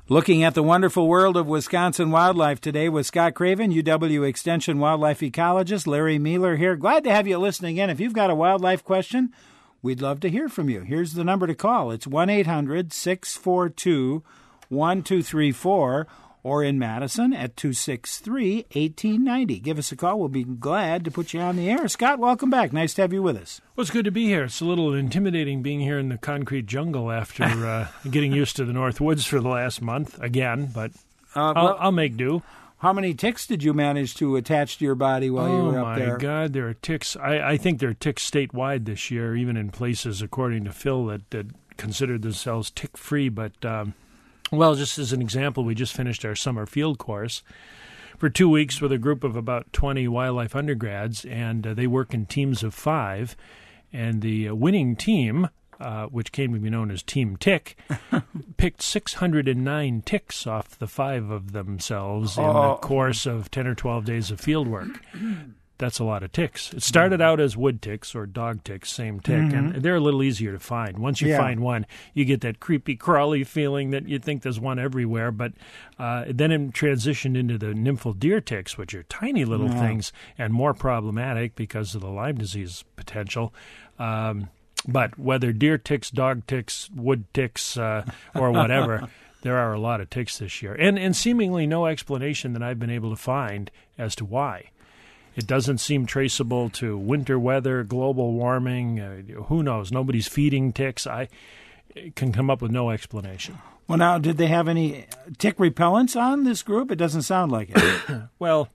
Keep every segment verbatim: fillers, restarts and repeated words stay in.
Looking at the wonderful world of Wisconsin wildlife today with Scott Craven, U W Extension wildlife ecologist. Larry Mealer here. Glad to have you listening in. If you've got a wildlife question, we'd love to hear from you. Here's the number to call. It's one eight hundred six four two one two three four or in Madison at two six three one eight nine zero. Give us a call. We'll be glad to put you on the air. Scott, welcome back. Nice to have you with us. Well, it's good to be here. It's a little intimidating being here in the concrete jungle after uh, getting used to the North Woods for the last month again, but uh, well, I'll, I'll make do. How many ticks did you manage to attach to your body while oh you were up there? Oh, my God, there are ticks. I, I think there are ticks statewide this year, even in places, according to Phil, that, that considered themselves tick-free. But, um, well, just as an example, we just finished our summer field course for two weeks with a group of about twenty wildlife undergrads, and uh, they work in teams of five. And the uh, winning team, uh, which came to be known as Team Tick, picked six hundred nine ticks off the five of themselves in oh. the course of ten or twelve days of field work. That's a lot of ticks. It started out as wood ticks or dog ticks, same tick, mm-hmm. and they're a little easier to find. Once you yeah. find one, you get that creepy, crawly feeling that you think there's one everywhere, but uh, then it transitioned into the nymphal deer ticks, which are tiny little yeah. things and more problematic because of the Lyme disease potential. Um, but whether deer ticks, dog ticks, wood ticks, uh, or whatever, there are a lot of ticks this year. And, and seemingly no explanation that I've been able to find as to why. It doesn't seem traceable to winter weather, global warming. Uh, who knows? Nobody's feeding ticks. I can come up with no explanation. Well, now, did they have any tick repellents on this group? It doesn't sound like it. Well,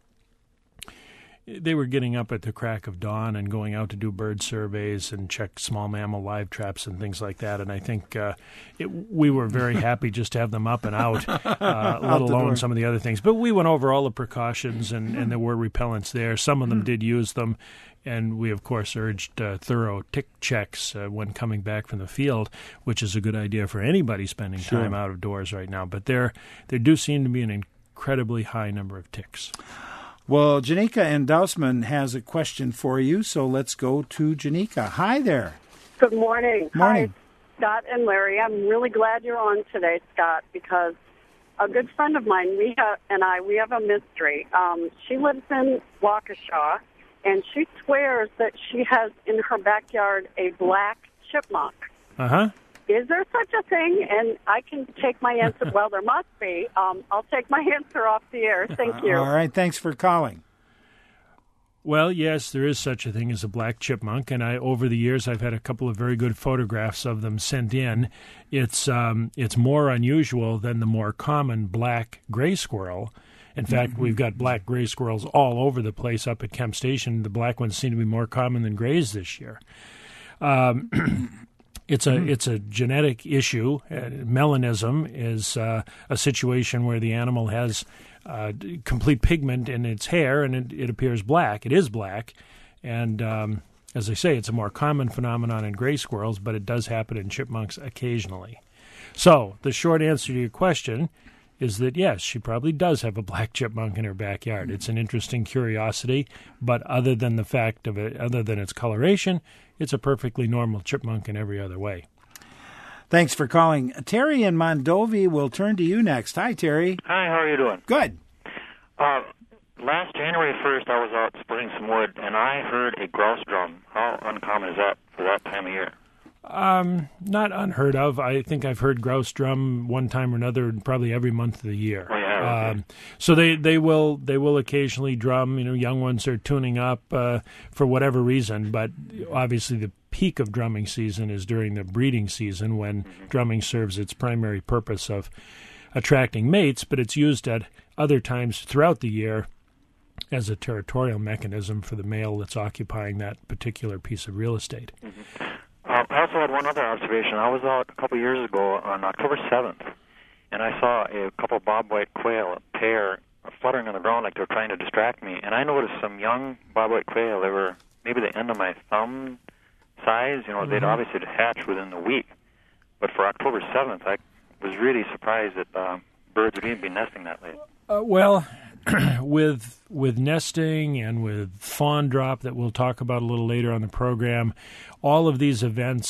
they were getting up at the crack of dawn and going out to do bird surveys and check small mammal live traps and things like that. And I think uh, it, we were very happy just to have them up and out, uh, let alone some of the other things. But we went over all the precautions, and, and there were repellents there. Some of them did use them. And we, of course, urged uh, thorough tick checks uh, when coming back from the field, which is a good idea for anybody spending sure. time out of doors right now. But there, there do seem to be an incredibly high number of ticks. Well, Janika and Dousman has a question for you, so let's go to Janika. Hi there. Good morning. Morning. Hi, Scott and Larry. I'm really glad you're on today, Scott, because a good friend of mine, we have, and I, we have a mystery. Um, she lives in Waukesha, and she swears that she has in her backyard a black chipmunk. Uh-huh. Is there such a thing? And I can take my answer. Well, there must be. Um, I'll take my answer off the air. Thank you. All right. Thanks for calling. Well, yes, there is such a thing as a black chipmunk, and I over the years I've had a couple of very good photographs of them sent in. It's um, it's more unusual than the more common black gray squirrel. In fact, mm-hmm. we've got black gray squirrels all over the place up at Kemp Station. The black ones seem to be more common than grays this year. Um It's a it's a genetic issue. Uh, melanism is uh, a situation where the animal has uh, complete pigment in its hair, and it, it appears black. It is black, and um, as I say, it's a more common phenomenon in gray squirrels, but it does happen in chipmunks occasionally. So the short answer to your question is that, yes, she probably does have a black chipmunk in her backyard. It's an interesting curiosity, but other than the fact of it, other than its coloration, it's a perfectly normal chipmunk in every other way. Thanks for calling. Terry in Mondovi will turn to you next. Hi, Terry. Hi, how are you doing? Good. Uh, last January first, I was out splitting some wood, and I heard a grouse drum. How uncommon is that for that time of year? Um, not unheard of. I think I've heard grouse drum one time or another, probably every month of the year. Oh, yeah, okay. Um, so they, they will they will occasionally drum. You know, young ones are tuning up uh, for whatever reason. But obviously, the peak of drumming season is during the breeding season, when mm-hmm. drumming serves its primary purpose of attracting mates. But it's used at other times throughout the year as a territorial mechanism for the male that's occupying that particular piece of real estate. Mm-hmm. Uh, I also had one other observation. I was out a couple years ago on October seventh, and I saw a couple bobwhite quail, a pair, fluttering on the ground like they were trying to distract me. And I noticed some young bobwhite quail. They were maybe the end of my thumb size. You know, mm-hmm. they'd obviously hatched within the week. But for October seventh, I was really surprised that uh, birds would even be nesting that late. Uh, well, with with nesting and with fawn drop that we'll talk about a little later on the program, all of these events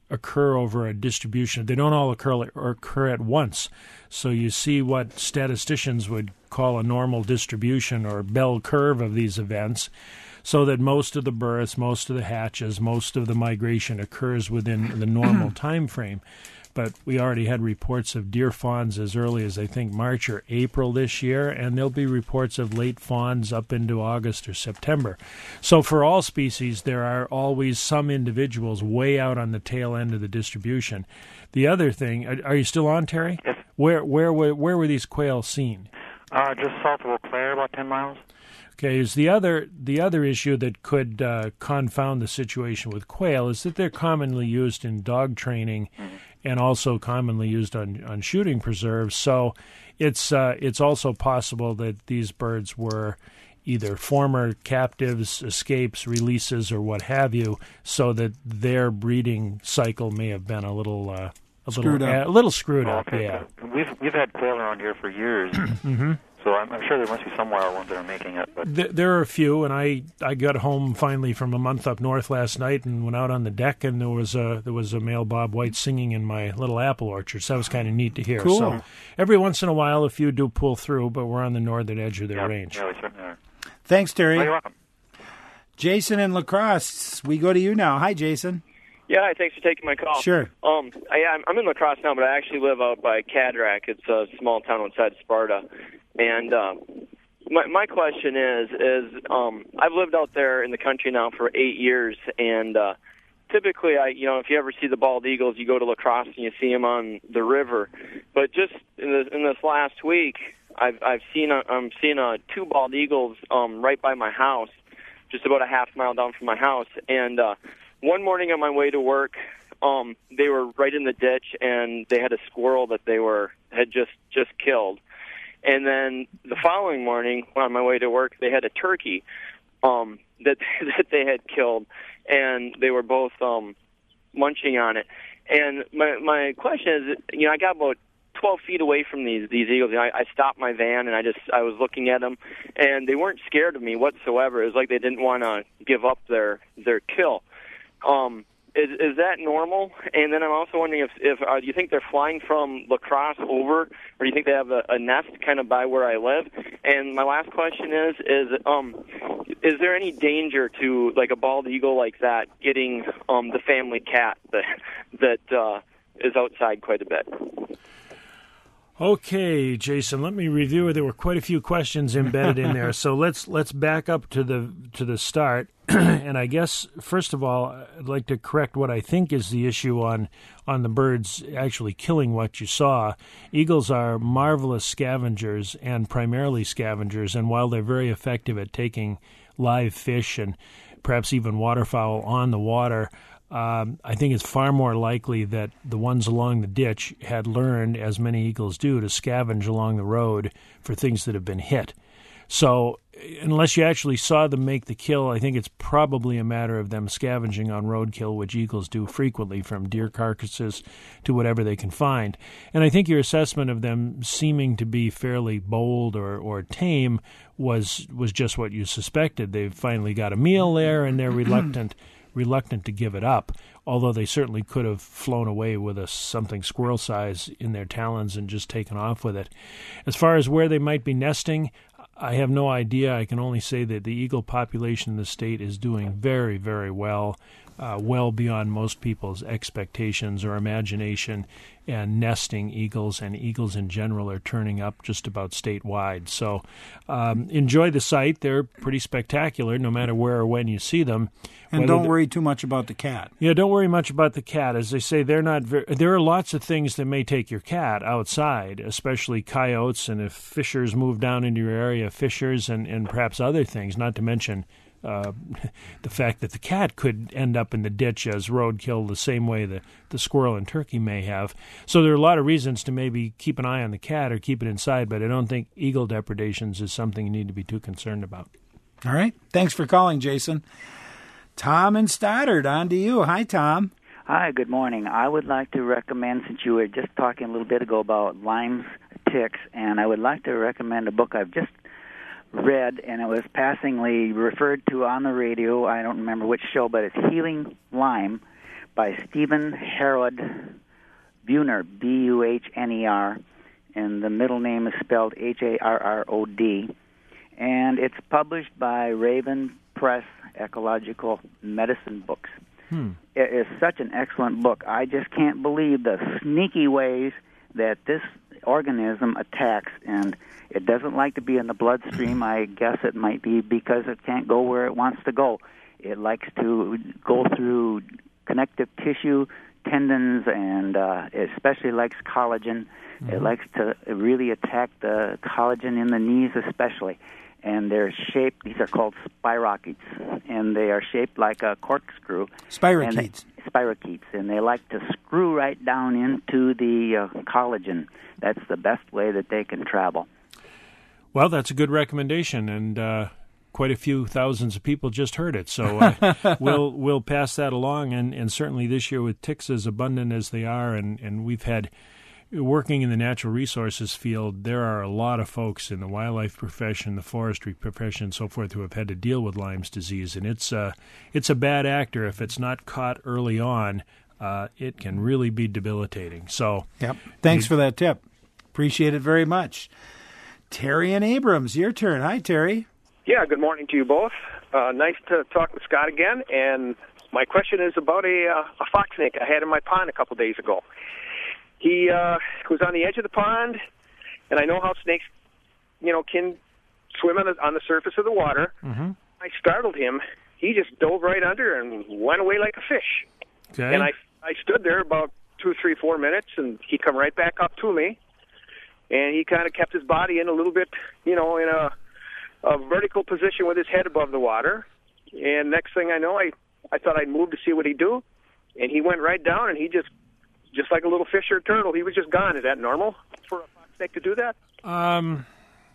occur over a distribution. They don't all occur occur at once. So you see what statisticians would call a normal distribution or bell curve of these events, so that most of the births, most of the hatches, most of the migration occurs within the normal time frame. But we already had reports of deer fawns as early as, I think, March or April this year, and there'll be reports of late fawns up into August or September. So for all species, there are always some individuals way out on the tail end of the distribution. The other thing, are, are you still on, Terry? Yes. Where, where, where, where were these quail seen? Uh, just south of Eau Claire, about ten miles. Okay, is the other the other issue that could uh, confound the situation with quail is that they're commonly used in dog training, mm-hmm. and also commonly used on, on shooting preserves. So it's uh, it's also possible that these birds were either former captives, escapes, releases, or what have you, so that their breeding cycle may have been a little uh, a screwed little up. Uh, a little screwed oh, up. okay. Yeah, we've we've had quail around here for years. mm-hmm. So I'm, I'm sure there must be some wild ones that are making it. But Th- there are a few, and I, I got home finally from a month up north last night and went out on the deck, and there was a there was a male bob white singing in my little apple orchard. So that was kind of neat to hear. Cool. So every once in a while, a few do pull through, but we're on the northern edge of their yeah, range. Yeah, we certainly are. Thanks, Terry. Oh, you're welcome. Jason in La Crosse, we go to you now. Hi, Jason. Yeah, hi, thanks for taking my call. Sure. Um, I, I'm- I'm in La Crosse now, but I actually live out by Cadrack. It's a small town outside Sparta. And um, my, my question is, is um, I've lived out there in the country now for eight years, and uh, typically, I, you know, if you ever see the bald eagles, you go to La Crosse and you see them on the river. But just in this, in this last week, I've I've seen a, I'm seeing uh, two bald eagles um, right by my house, just about a half mile down from my house. And uh, one morning on my way to work, um, they were right in the ditch, and they had a squirrel that they were had just just killed. And then the following morning, on my way to work, they had a turkey um, that that they had killed, and they were both um, munching on it. And my my question is, you know, I got about twelve feet away from these these eagles. You know, I, I stopped my van and I just I was looking at them, and they weren't scared of me whatsoever. It was like they didn't want to give up their their kill. Um, is is that normal? And then I'm also wondering if if uh, do you think they're flying from La Crosse over, or do you think they have a, a nest kind of by where I live? And my last question is is um is there any danger to like a bald eagle like that getting um the family cat that that uh, is outside quite a bit? Okay, Jason, let me review. There were quite a few questions embedded in there, so let's let's back up to the to the start. And I guess first of all, I'd like to correct what I think is the issue on on the birds actually killing what you saw. Eagles are marvelous scavengers and primarily scavengers, and while they're very effective at taking live fish and perhaps even waterfowl on the water, Um, I think it's far more likely that the ones along the ditch had learned, as many eagles do, to scavenge along the road for things that have been hit. So unless you actually saw them make the kill, I think it's probably a matter of them scavenging on roadkill, which eagles do frequently, from deer carcasses to whatever they can find. And I think your assessment of them seeming to be fairly bold or, or tame was was just what you suspected. They've finally got a meal there, and they're reluctant reluctant to give it up, although they certainly could have flown away with a something squirrel size in their talons and just taken off with it. As far as where they might be nesting, I have no idea. I can only say that the eagle population in the state is doing very, very well, uh, well beyond most people's expectations or imagination, and nesting eagles and eagles in general are turning up just about statewide. So um, enjoy the sight. They're pretty spectacular no matter where or when you see them. And don't worry too much about the cat. Yeah, don't worry much about the cat. As they say, they're not very, there are lots of things that may take your cat outside, especially coyotes, and if fishers move down into your area, fishers and, and perhaps other things, not to mention uh, the fact that the cat could end up in the ditch as roadkill the same way the, the squirrel and turkey may have. So there are a lot of reasons to maybe keep an eye on the cat or keep it inside, but I don't think eagle depredations is something you need to be too concerned about. All right. Thanks for calling, Jason. Tom in Stoddard, on to you. Hi, Tom. Hi, good morning. I would like to recommend, since you were just talking a little bit ago about Lyme's ticks, and I would like to recommend a book I've just read, and it was passingly referred to on the radio. I don't remember which show, but it's Healing Lyme by Stephen Harrod Buhner, B U H N E R, and the middle name is spelled H A R R O D. And it's published by Raven Press Ecological Medicine Books. Hmm. It is such an excellent book. I just can't believe the sneaky ways that this organism attacks, and it doesn't like to be in the bloodstream. I guess it might be because it can't go where it wants to go. It likes to go through connective tissue, tendons, and uh, it especially likes collagen. Mm-hmm. It likes to really attack the collagen in the knees especially. And they're shaped, these are called spirochetes, and they are shaped like a corkscrew. Spirochetes. And spirochetes, and they like to screw right down into the uh, collagen. That's the best way that they can travel. Well, that's a good recommendation, and uh, quite a few thousands of people just heard it. So uh, we'll we'll pass that along, and, and certainly this year with ticks as abundant as they are, and, and we've had... Working in the natural resources field, there are a lot of folks in the wildlife profession, the forestry profession, and so forth who have had to deal with Lyme's disease, and it's uh, it's a bad actor. If it's not caught early on, uh, it can really be debilitating. So, yep. Thanks for that tip. Appreciate it very much. Terry and Abrams, your turn. Hi, Terry. Yeah, good morning to you both. Uh, nice to talk with Scott again, and my question is about a, uh, a fox snake I had in my pond a couple days ago. He uh, was on the edge of the pond, and I know how snakes, you know, can swim on the, on the surface of the water. Mm-hmm. I startled him. He just dove right under and went away like a fish. Okay. And I, I stood there about two, three, four minutes, and he come right back up to me, and he kind of kept his body in a little bit, you know, in a, a vertical position with his head above the water. And next thing I know, I, I thought I'd move to see what he'd do, and he went right down, and he just... Just like a little fish or turtle, he was just gone. Is that normal for a fox snake to do that? Um,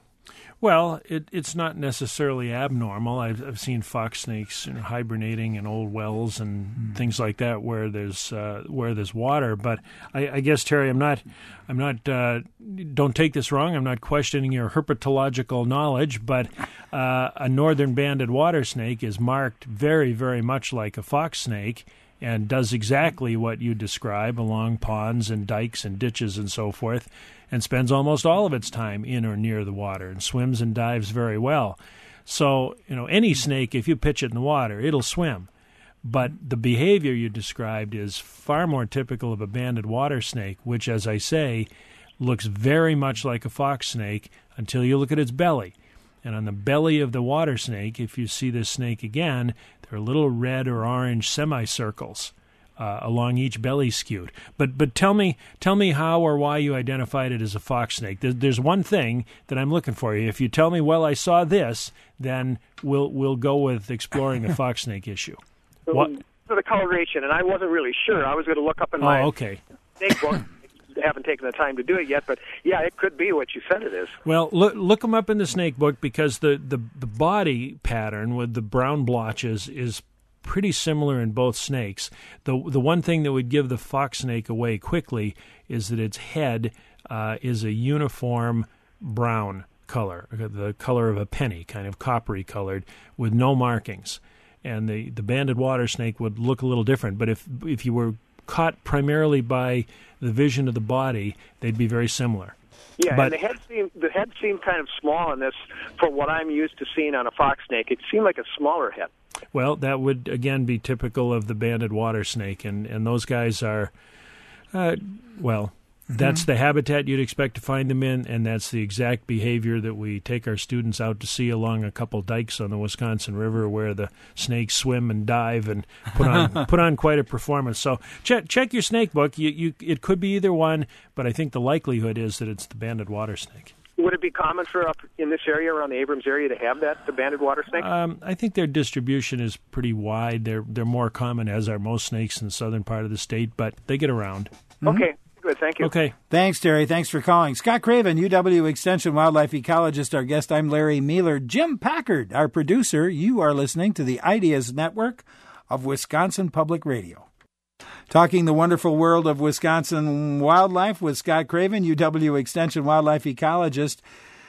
well, it, it's not necessarily abnormal. I've, I've seen fox snakes, you know, hibernating in old wells and mm. things like that where there's uh, where there's water. But I, I guess, Terry, I'm not, I'm not. Uh, don't take this wrong. I'm not questioning your herpetological knowledge, but uh, a northern banded water snake is marked very, very much like a fox snake, and does exactly what you describe along ponds and dikes and ditches and so forth, and spends almost all of its time in or near the water and swims and dives very well. So, you know, any snake, if you pitch it in the water, it'll swim. But the behavior you described is far more typical of a banded water snake, which, as I say, looks very much like a fox snake until you look at its belly. And on the belly of the water snake, if you see this snake again, there are little red or orange semicircles uh, along each belly scute. But but tell me tell me how or why you identified it as a fox snake. There, there's one thing that I'm looking for you. If you tell me, well, I saw this, then we'll we'll go with exploring the fox snake issue. What? For the coloration, and I wasn't really sure. I was going to look up in oh, my okay. snake book. Haven't taken the time to do it yet, but yeah, it could be what you said it is. Well, look look them up in the snake book, because the, the, the body pattern with the brown blotches is pretty similar in both snakes. The the one thing that would give the fox snake away quickly is that its head uh, is a uniform brown color, the color of a penny, kind of coppery colored, with no markings. And the, the banded water snake would look a little different, but if if you were caught primarily by the vision of the body, they'd be very similar. Yeah, but, and the head seemed the head seemed kind of small in this for what I'm used to seeing on a fox snake. It seemed like a smaller head. Well, that would again be typical of the banded water snake, and, and those guys are, uh, well, mm-hmm. that's the habitat you'd expect to find them in, and that's the exact behavior that we take our students out to see along a couple dikes on the Wisconsin River, where the snakes swim and dive and put on put on quite a performance. So check check your snake book. You, you it could be either one, but I think the likelihood is that it's the banded water snake. Would it be common for up in this area, around the Abrams area, to have that, the banded water snake? Um, I think their distribution is pretty wide. They're they're more common, as are most snakes in the southern part of the state, but they get around. Mm-hmm. Okay. Good, thank you. Okay. Thanks, Terry. Thanks for calling. Scott Craven, U W Extension wildlife ecologist, our guest. I'm Larry Mealer. Jim Packard, our producer. You are listening to the Ideas Network of Wisconsin Public Radio. Talking the wonderful world of Wisconsin wildlife with Scott Craven, U W Extension wildlife ecologist.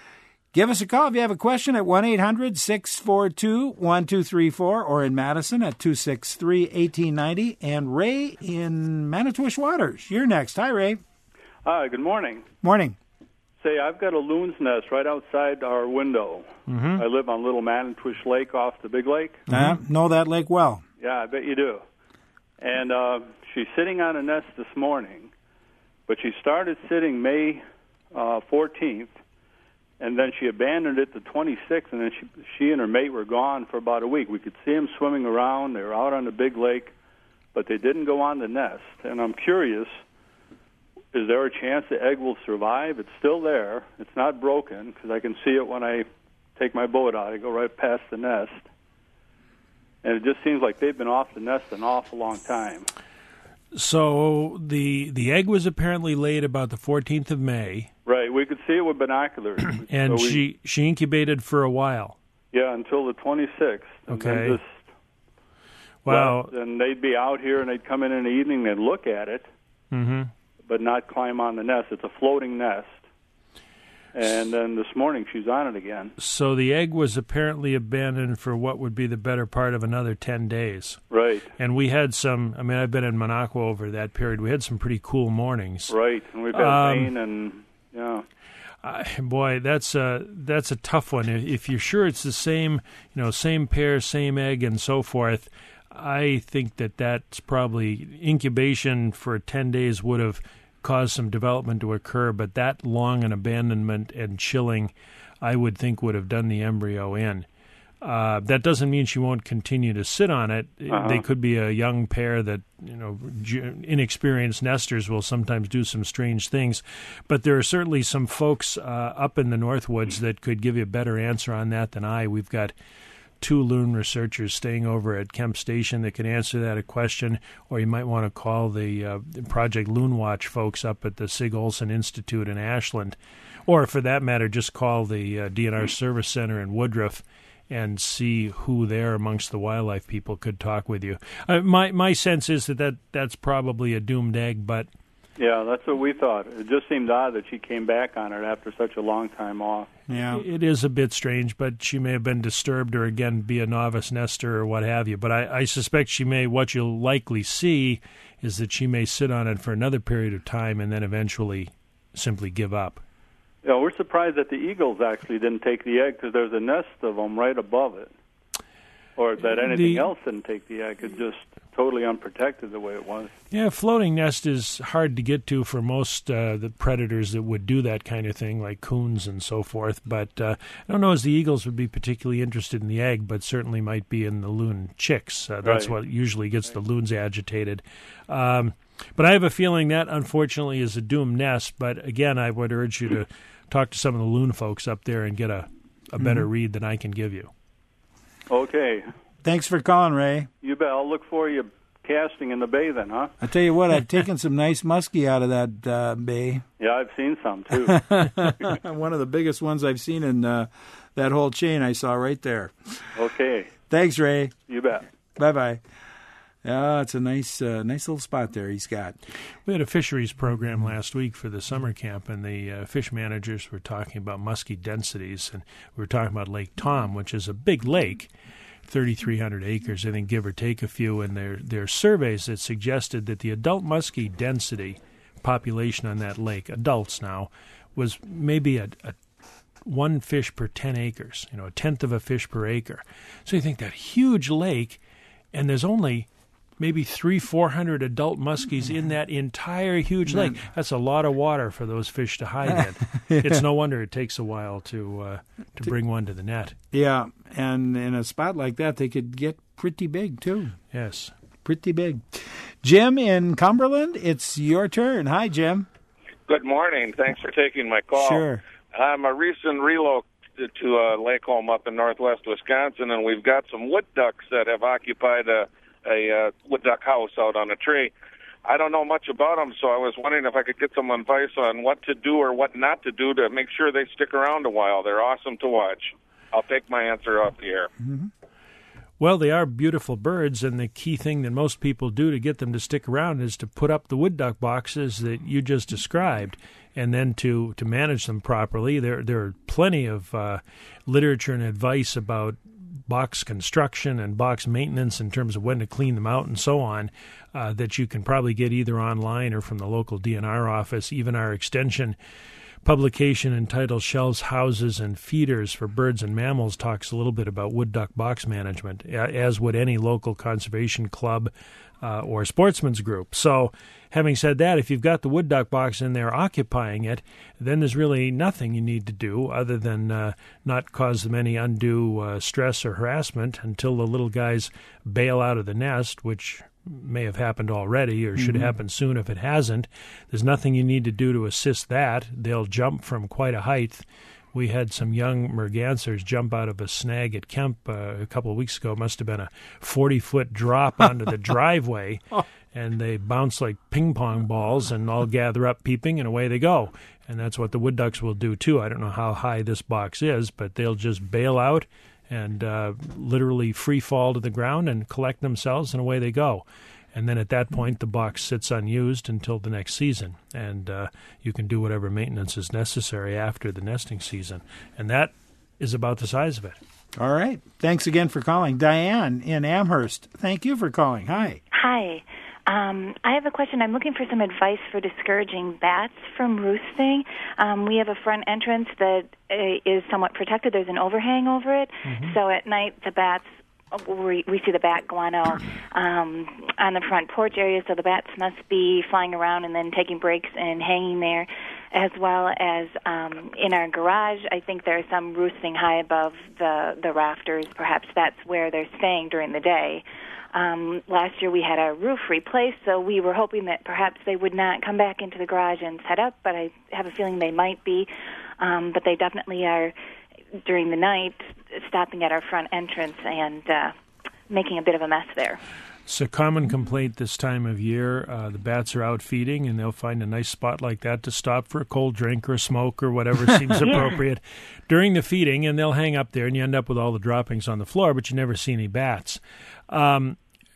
Give us a call if you have a question at one eight hundred six four two one two three four or in Madison at two six three one eight nine zero. And Ray in Manitowish Waters, you're next. Hi, Ray. Hi, good morning. Morning. Say, I've got a loon's nest right outside our window. Mm-hmm. I live on Little Manitowish Lake off the Big Lake. Uh, know that lake well. Yeah, I bet you do. And uh, she's sitting on a nest this morning, but she started sitting May uh, fourteenth, and then she abandoned it the twenty-sixth, and then she, she and her mate were gone for about a week. We could see them swimming around. They were out on the Big Lake, but they didn't go on the nest. And I'm curious, is there a chance the egg will survive? It's still there. It's not broken, because I can see it when I take my boat out. I go right past the nest. And it just seems like they've been off the nest an awful long time. So the the egg was apparently laid about the fourteenth of May. Right, we could see it with binoculars. And so we, she, she incubated for a while. Yeah, until the twenty-sixth. And Okay. then just Wow. left, and they'd be out here, and they'd come in in the evening and look at it, Mm-hmm. but not climb on the nest. It's a floating nest. And then this morning she's on it again. So the egg was apparently abandoned for what would be the better part of another ten days. Right, And we had some, I mean, I've been in Monaco over that period. We had some pretty cool mornings. right. And we've had Um, rain and, yeah. Uh, boy, that's a, that's a tough one. If if you're sure it's the same, you know, same pair, same egg, and so forth, I think that that's probably incubation for ten days would have caused some development to occur, but that long an abandonment and chilling, I would think would have done the embryo in. Uh, that doesn't mean she won't continue to sit on it. Uh-huh. They could be a young pair that, you know, ju- inexperienced nesters will sometimes do some strange things. But there are certainly some folks uh, up in the Northwoods that could give you a better answer on that than I. We've got two loon researchers staying over at Kemp Station that can answer that a question, or you might want to call the uh, Project Loon Watch folks up at the Sig Olson Institute in Ashland, or for that matter, just call the uh, D N R Service Center in Woodruff and see who there amongst the wildlife people could talk with you. Uh, my my sense is that, that that's probably a doomed egg, but Yeah, that's what we thought. It just seemed odd that she came back on it after such a long time off. Yeah. it is a bit strange, but she may have been disturbed or, again, be a novice nester or what have you. But I, I suspect she may, what you'll likely see is that she may sit on it for another period of time and then eventually simply give up. Yeah, we're surprised that the eagles actually didn't take the egg, because there's a nest of them right above it. Or that anything The- else didn't take the egg. It's just totally unprotected the way it was. Yeah, floating nest is hard to get to for most uh, the predators that would do that kind of thing, like coons and so forth. But uh, I don't know as the eagles would be particularly interested in the egg, but certainly might be in the loon chicks. Uh, that's Right. what usually gets the loons agitated. Um, but I have a feeling that, unfortunately, is a doomed nest. But again, I would urge you to talk to some of the loon folks up there and get a, a better Mm-hmm. read than I can give you. Okay. Thanks for calling, Ray. You bet. I'll look for you casting in the bay then, huh? I tell you what, I've taken some nice muskie out of that uh, bay. Yeah, I've seen some, too. One of the biggest ones I've seen in uh, that whole chain I saw right there. Okay. Thanks, Ray. You bet. Bye-bye. Yeah, it's a nice uh, nice little spot there he's got. We had a fisheries program last week for the summer camp, and the uh, fish managers were talking about muskie densities, and we were talking about Lake Tom, which is a big lake, thirty-three hundred acres, I think, give or take a few, and there, there are surveys that suggested that the adult muskie density population on that lake, adults now, was maybe a, a one fish per ten acres, you know, a tenth of a fish per acre. So you think that huge lake, and there's only maybe three, four hundred adult muskies in that entire huge lake. That's a lot of water for those fish to hide in. It's no wonder it takes a while to uh, to bring one to the net. Yeah, and in a spot like that, they could get pretty big, too. Yes. Pretty big. Jim in Cumberland, it's your turn. Hi, Jim. Good morning. Thanks for taking my call. Sure. I'm a recent reloc to uh, Lake Home up in northwest Wisconsin, and we've got some wood ducks that have occupied a, a uh, wood duck house out on a tree. I don't know much about them, so I was wondering if I could get some advice on what to do or what not to do to make sure they stick around a while. They're awesome to watch. I'll take my answer off the air. Mm-hmm. Well, they are beautiful birds, and the key thing that most people do to get them to stick around is to put up the wood duck boxes that you just described, and then to, to manage them properly. There there are plenty of uh, literature and advice about box construction and box maintenance in terms of when to clean them out and so on uh, that you can probably get either online or from the local D N R office. Even our extension publication entitled Shelves, Houses, and Feeders for Birds and Mammals talks a little bit about wood duck box management, as would any local conservation club uh, or sportsman's group. So having said that, if you've got the wood duck box in there occupying it, then there's really nothing you need to do other than uh, not cause them any undue uh, stress or harassment until the little guys bail out of the nest, which may have happened already or should mm-hmm. happen soon if it hasn't. There's nothing you need to do to assist that. They'll jump from quite a height. We had some young mergansers jump out of a snag at Kemp uh, a couple of weeks ago. It must have been a forty-foot drop onto the driveway, and they bounce like ping pong balls and all gather up peeping, and away they go. And that's what the wood ducks will do, too. I don't know how high this box is, but they'll just bail out and uh, literally free fall to the ground and collect themselves, and away they go. And then at that point, the box sits unused until the next season, and uh, you can do whatever maintenance is necessary after the nesting season. And that is about the size of it. All right. Thanks again for calling. Diane in Amherst, thank you for calling. Hi. Hi. Um, I have a question. I'm looking for some advice for discouraging bats from roosting. Um, we have a front entrance that uh, is somewhat protected. There's an overhang over it. Mm-hmm. So at night, the bats, we, we see the bat guano um, on the front porch area, so the bats must be flying around and then taking breaks and hanging there, as well as um, in our garage. I think there are some roosting high above the, the rafters. Perhaps that's where they're staying during the day. Um, last year we had our roof replaced, so we were hoping that perhaps they would not come back into the garage and set up, but I have a feeling they might be. Um, but they definitely are, during the night, stopping at our front entrance and uh, making a bit of a mess there. It's a common complaint this time of year. Uh, the bats are out feeding, and they'll find a nice spot like that to stop for a cold drink or a smoke or whatever seems yeah. appropriate during the feeding, and they'll hang up there, and you end up with all the droppings on the floor, but you never see any bats. Um,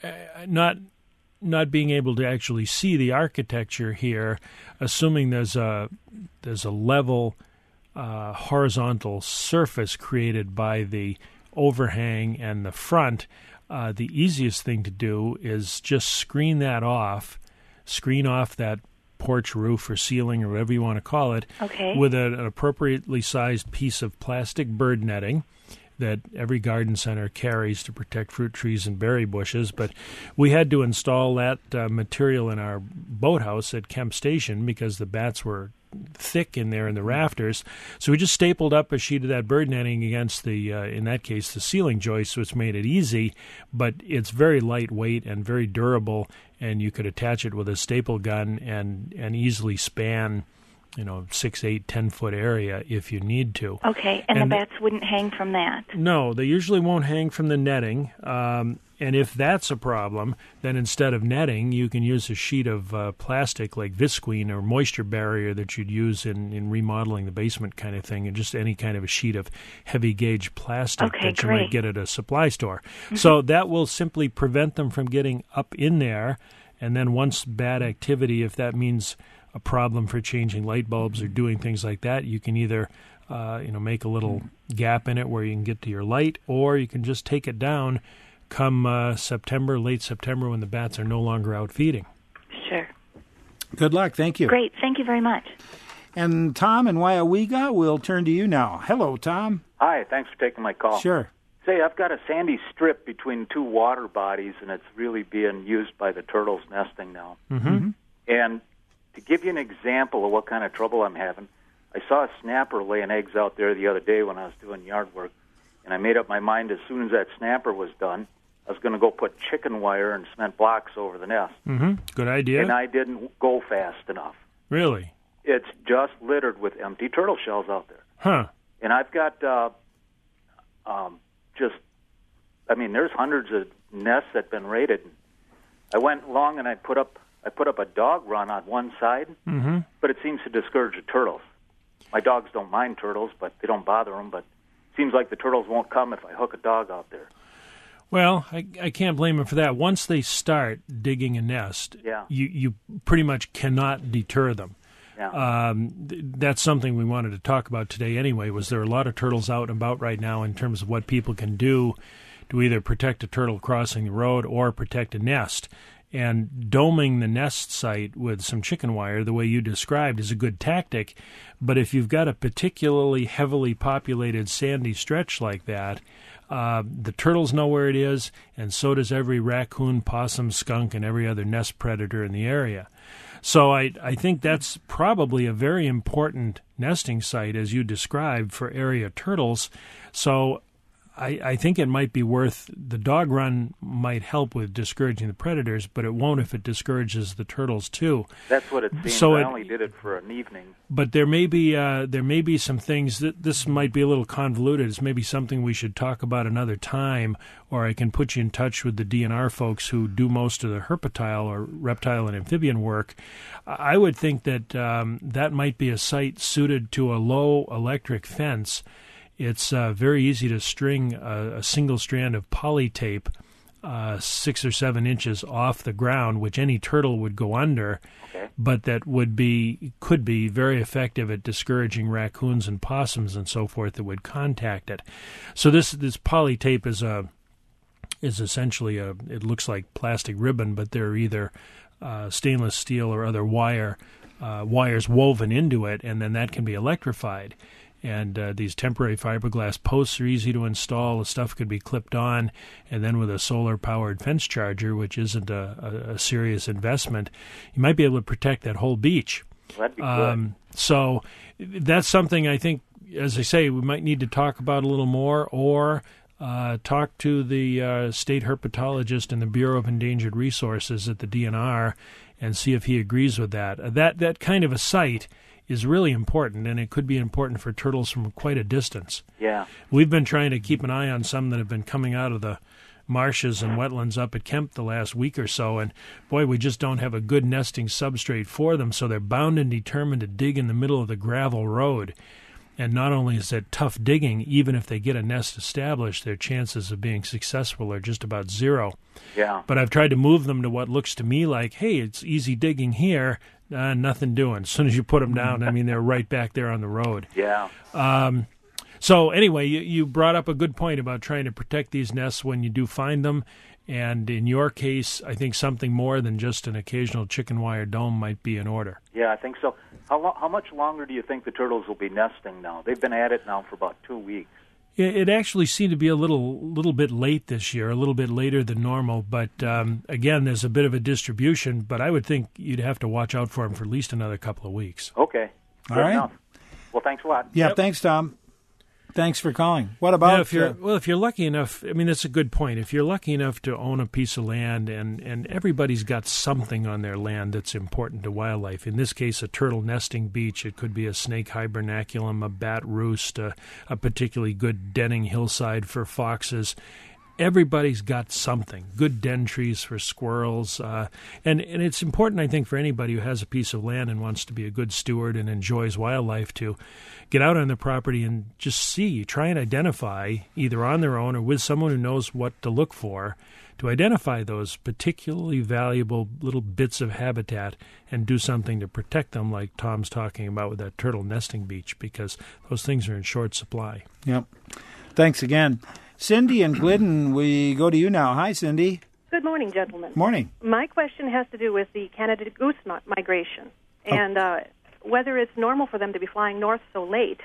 not not being able to actually see the architecture here, assuming there's a there's a level uh, horizontal surface created by the overhang and the front, uh, the easiest thing to do is just screen that off, screen off that porch roof or ceiling or whatever you want to call it, okay. with a, an appropriately sized piece of plastic bird netting that every garden center carries to protect fruit trees and berry bushes. But we had to install that uh, material in our boathouse at Kemp Station because the bats were thick in there in the rafters. So we just stapled up a sheet of that bird netting against the, uh, in that case, the ceiling joist, which made it easy, but it's very lightweight and very durable, and you could attach it with a staple gun and, and easily span, you know, six, eight, ten-foot area if you need to. Okay, and, and the bats wouldn't hang from that? No, they usually won't hang from the netting. Um, and if that's a problem, then instead of netting, you can use a sheet of uh, plastic like Visqueen or moisture barrier that you'd use in, in remodeling the basement kind of thing, and just any kind of a sheet of heavy-gauge plastic okay, that you great. might get at a supply store. Mm-hmm. So that will simply prevent them from getting up in there, and then once bad activity, if that means a problem for changing light bulbs or doing things like that, you can either uh, you know make a little gap in it where you can get to your light, or you can just take it down come uh, September, late September, when the bats are no longer out feeding. Sure. Good luck. Thank you. Great. Thank you very much. And Tom in Wyawega, we'll turn to you now. Hello, Tom. Hi. Thanks for taking my call. Sure. Say, I've got a sandy strip between two water bodies, and it's really being used by the turtles nesting now. Mm-hmm. And to give you an example of what kind of trouble I'm having, I saw a snapper laying eggs out there the other day when I was doing yard work, and I made up my mind as soon as that snapper was done, I was going to go put chicken wire and cement blocks over the nest. Mm-hmm. Good idea. And I didn't go fast enough. Really? It's just littered with empty turtle shells out there. Huh. And I've got uh, um, just, I mean, there's hundreds of nests that have been raided. I went along and I put up I put up a dog run on one side, mm-hmm. but it seems to discourage the turtles. My dogs don't mind turtles, but they don't bother them, but it seems like the turtles won't come if I hook a dog out there. Well, I, I can't blame them for that. Once they start digging a nest, yeah. you, you pretty much cannot deter them. Yeah. Um, th- that's something we wanted to talk about today anyway, was there are a lot of turtles out and about right now in terms of what people can do to either protect a turtle crossing the road or protect a nest. And doming the nest site with some chicken wire, the way you described, is a good tactic. But if you've got a particularly heavily populated sandy stretch like that, uh, the turtles know where it is, and so does every raccoon, possum, skunk, and every other nest predator in the area. So I, I think that's probably a very important nesting site, as you described, for area turtles. So I, I think it might be worth, the dog run might help with discouraging the predators, but it won't if it discourages the turtles too. That's what it seems. So I it, only did it for an evening. But there may be uh, there may be some things that this might be a little convoluted. It's maybe something we should talk about another time, or I can put you in touch with the D N R folks who do most of the herpetile or reptile and amphibian work. I would think that um, that might be a site suited to a low electric fence. It's uh, very easy to string a, a single strand of poly tape uh, six or seven inches off the ground, which any turtle would go under, okay. but that would be could be very effective at discouraging raccoons and possums and so forth that would contact it. So this this poly tape is a is essentially a it looks like plastic ribbon, but they're either uh, stainless steel or other wire uh, wires woven into it, and then that can be electrified. And uh, these temporary fiberglass posts are easy to install. The stuff could be clipped on, and then with a solar-powered fence charger, which isn't a, a, a serious investment, you might be able to protect that whole beach. That'd be good. Um, so that's something I think, as I say, we might need to talk about a little more, or uh, talk to the uh, state herpetologist in the Bureau of Endangered Resources at the D N R and see if he agrees with that. Uh, that that kind of a site is really important, and it could be important for turtles from quite a distance. Yeah. We've been trying to keep an eye on some that have been coming out of the marshes and wetlands up at Kemp the last week or so, and boy, we just don't have a good nesting substrate for them, so they're bound and determined to dig in the middle of the gravel road. And not only is it tough digging, even if they get a nest established, their chances of being successful are just about zero. Yeah. But I've tried to move them to what looks to me like, hey, it's easy digging here, uh, nothing doing. As soon as you put them down, I mean, they're right back there on the road. Yeah. Um, so anyway, you, you brought up a good point about trying to protect these nests when you do find them. And in your case, I think something more than just an occasional chicken wire dome might be in order. Yeah, I think so. How lo- how much longer do you think the turtles will be nesting now? They've been at it now for about two weeks. It actually seemed to be a little little bit late this year, a little bit later than normal. But um, again, there's a bit of a distribution. But I would think you'd have to watch out for them for at least another couple of weeks. Okay. All Good right. enough. Well, thanks a lot. Yeah, Yep. thanks, Tom. Thanks for calling. What about Yeah, if you're uh, well, if you're lucky enough, I mean, that's a good point. If you're lucky enough to own a piece of land, and, and everybody's got something on their land that's important to wildlife. In this case, a turtle nesting beach. It could be a snake hibernaculum, a bat roost, a, a particularly good denning hillside for foxes. Everybody's got something. Good den trees for squirrels. Uh, and, and it's important, I think, for anybody who has a piece of land and wants to be a good steward and enjoys wildlife to get out on the property and just see, try and identify, either on their own or with someone who knows what to look for, to identify those particularly valuable little bits of habitat and do something to protect them, like Tom's talking about with that turtle nesting beach, because those things are in short supply. Yep. Thanks again. Cindy and Glidden, we go to you now. Hi, Cindy. Good morning, gentlemen. Morning. My question has to do with the Canada goose migration and uh, whether it's normal for them to be flying north so late.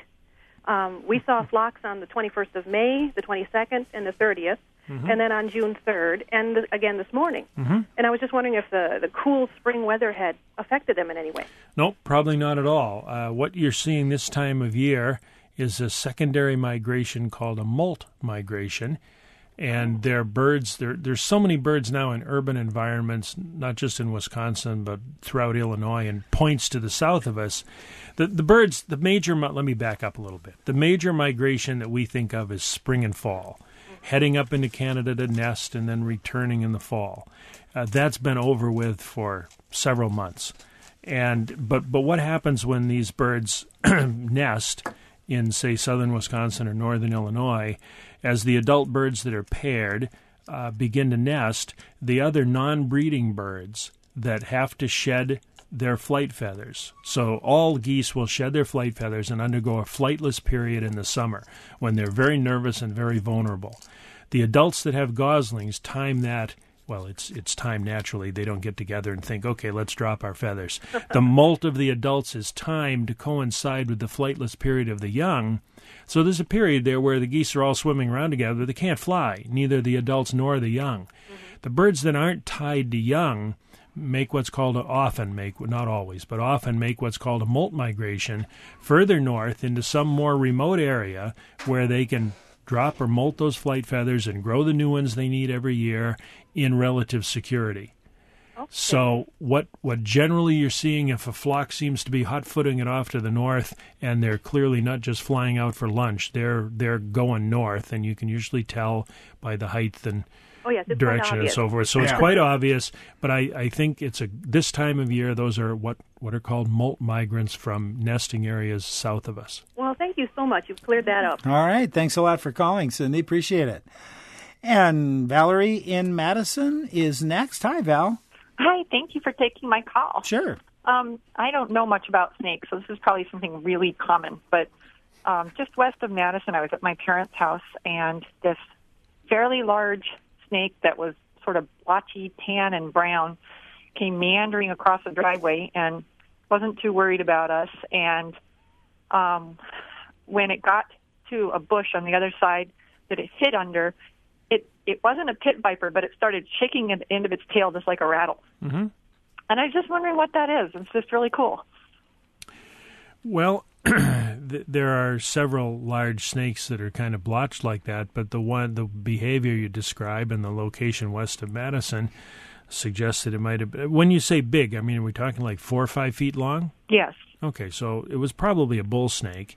Um, we saw flocks on the twenty-first of May, the twenty-second, and the thirtieth, mm-hmm. and then on June third, and th- again this morning. Mm-hmm. And I was just wondering if the, the cool spring weather had affected them in any way. Nope, probably not at all. Uh, what you're seeing this time of year is a secondary migration called a molt migration. And there are birds, there, there's so many birds now in urban environments, not just in Wisconsin, but throughout Illinois and points to the south of us. The, the birds, the major, let me back up a little bit. The major migration that we think of is spring and fall, heading up into Canada to nest and then returning in the fall. Uh, that's been over with for several months. And but but what happens when these birds nest in, say, southern Wisconsin or northern Illinois, as the adult birds that are paired uh, begin to nest, the other non-breeding birds that have to shed their flight feathers. So all geese will shed their flight feathers and undergo a flightless period in the summer when they're very nervous and very vulnerable. The adults that have goslings time that, well, it's it's time naturally. They don't get together and think, okay, let's drop our feathers. The molt of the adults is timed to coincide with the flightless period of the young. So there's a period there where the geese are all swimming around together. They can't fly, neither the adults nor the young. Mm-hmm. The birds that aren't tied to young make what's called a, often make, not always, but often make what's called a molt migration further north into some more remote area where they can drop or molt those flight feathers and grow the new ones they need every year in relative security. Okay. So what what generally you're seeing if a flock seems to be hot-footing it off to the north and they're clearly not just flying out for lunch, they're they're going north, and you can usually tell by the height and Oh, yes, it's direction and so forth. So yeah. It's quite obvious, but I, I think it's a this time of year, those are what, what are called molt migrants from nesting areas south of us. Well, thank you so much. You've cleared that up. All right. Thanks a lot for calling, Cindy. Appreciate it. And Valerie in Madison is next. Hi, Val. Hi. Thank you for taking my call. Sure. Um, I don't know much about snakes, so this is probably something really common. But um, just west of Madison, I was at my parents' house, and this fairly large snake that was sort of blotchy, tan, and brown came meandering across the driveway and wasn't too worried about us. And um, when it got to a bush on the other side that it hid under, it, it wasn't a pit viper, but it started shaking at the end of its tail just like a rattle. Mm-hmm. And I was just wondering what that is. It's just really cool. Well, there are several large snakes that are kind of blotched like that, but the one, the behavior you describe and the location west of Madison suggests that it might have been. When you say big, I mean, are we talking like four or five feet long? Yes. Okay, so it was probably a bull snake.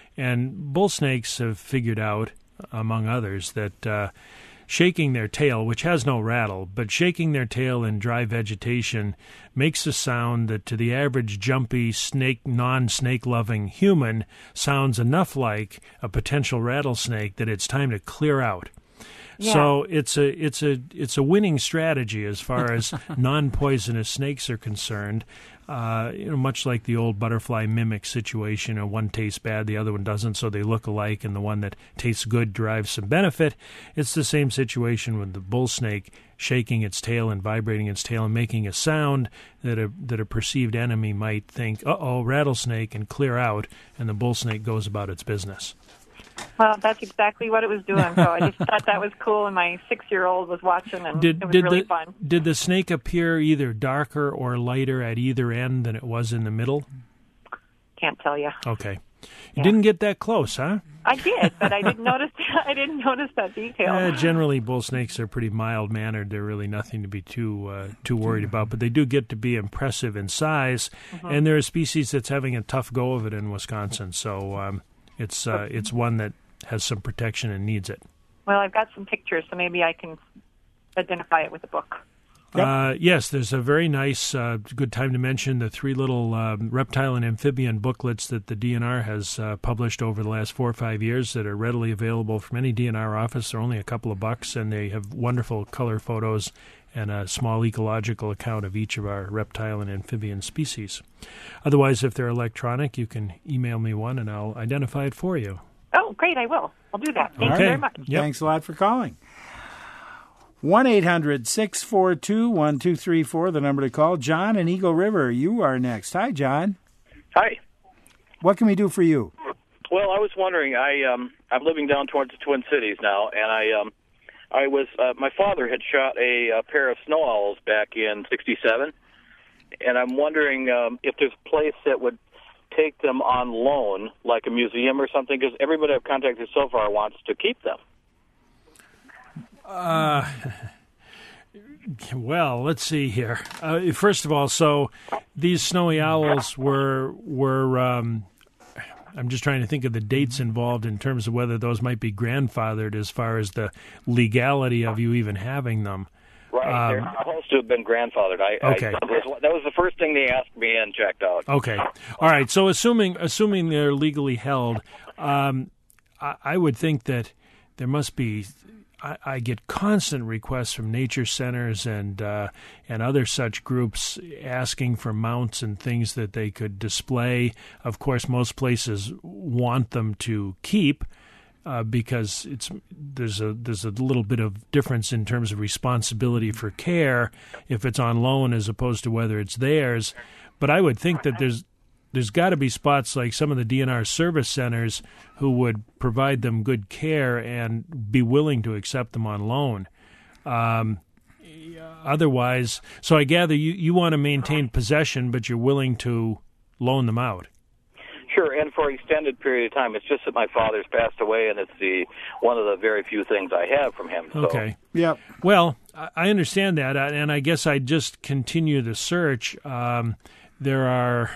And bull snakes have figured out, among others, that uh, shaking their tail, which has no rattle, but shaking their tail in dry vegetation makes a sound that to the average jumpy snake, non-snake-loving human sounds enough like a potential rattlesnake that it's time to clear out. Yeah. So it's a it's a it's a winning strategy as far as non-poisonous snakes are concerned. Uh, you know, much like the old butterfly mimic situation, or one tastes bad, the other one doesn't, so they look alike, and the one that tastes good derives some benefit. It's the same situation with the bull snake shaking its tail and vibrating its tail and making a sound that a that a perceived enemy might think, uh-oh, rattlesnake, and clear out, and the bull snake goes about its business. Well, that's exactly what it was doing, so I just thought that was cool, and my six-year-old was watching, and did, it was did really the, fun. Did the snake appear either darker or lighter at either end than it was in the middle? Can't tell you. Okay. You yeah. didn't get that close, huh? I did, but I didn't notice I didn't notice that detail. Uh, generally, bull snakes are pretty mild-mannered. They're really nothing to be too uh, too worried about, but they do get to be impressive in size, mm-hmm. and they're a species that's having a tough go of it in Wisconsin, so... Um, It's uh, it's one that has some protection and needs it. Well, I've got some pictures, so maybe I can identify it with the book. Yep. Uh, yes, there's a very nice, uh, good time to mention the three little um, reptile and amphibian booklets that the D N R has uh, published over the last four or five years that are readily available from any D N R office. They're only a couple of bucks, and they have wonderful color photos and a small ecological account of each of our reptile and amphibian species. Otherwise, if they're electronic, you can email me one, and I'll identify it for you. Oh, great, I will. I'll do that. Thank okay. you very much. Yep. Thanks a lot for calling. one eight hundred six four two one two three four, the number to call. John in Eagle River, you are next. Hi, John. Hi. What can we do for you? Well, I was wondering, I, um, I'm living down towards the Twin Cities now, and I... Um, I was, uh, my father had shot a, a pair of snow owls back in sixty-seven, and I'm wondering um, if there's a place that would take them on loan, like a museum or something, because everybody I've contacted so far wants to keep them. Uh, well, let's see here. Uh, first of all, so these snowy owls were, were um, I'm just trying to think of the dates involved in terms of whether those might be grandfathered as far as the legality of you even having them. Right, Um, they're supposed to have been grandfathered. I, Okay. I, that was- that was the first thing they asked me and checked out. Okay. All right. So assuming assuming they're legally held, um, I, I would think that there must be I, I get constant requests from nature centers and uh, and other such groups asking for mounts and things that they could display. Of course, most places want them to keep. Uh, because it's there's a there's a little bit of difference in terms of responsibility for care if it's on loan as opposed to whether it's theirs. But I would think that there's there's got to be spots like some of the D N R service centers who would provide them good care and be willing to accept them on loan. Um, otherwise, so I gather you, you want to maintain possession, but you're willing to loan them out. Sure, and for an extended period of time. It's just that my father's passed away, and it's the one of the very few things I have from him. So. Okay. Yep. Well, I understand that, and I guess I'd just continue the search. Um, there are,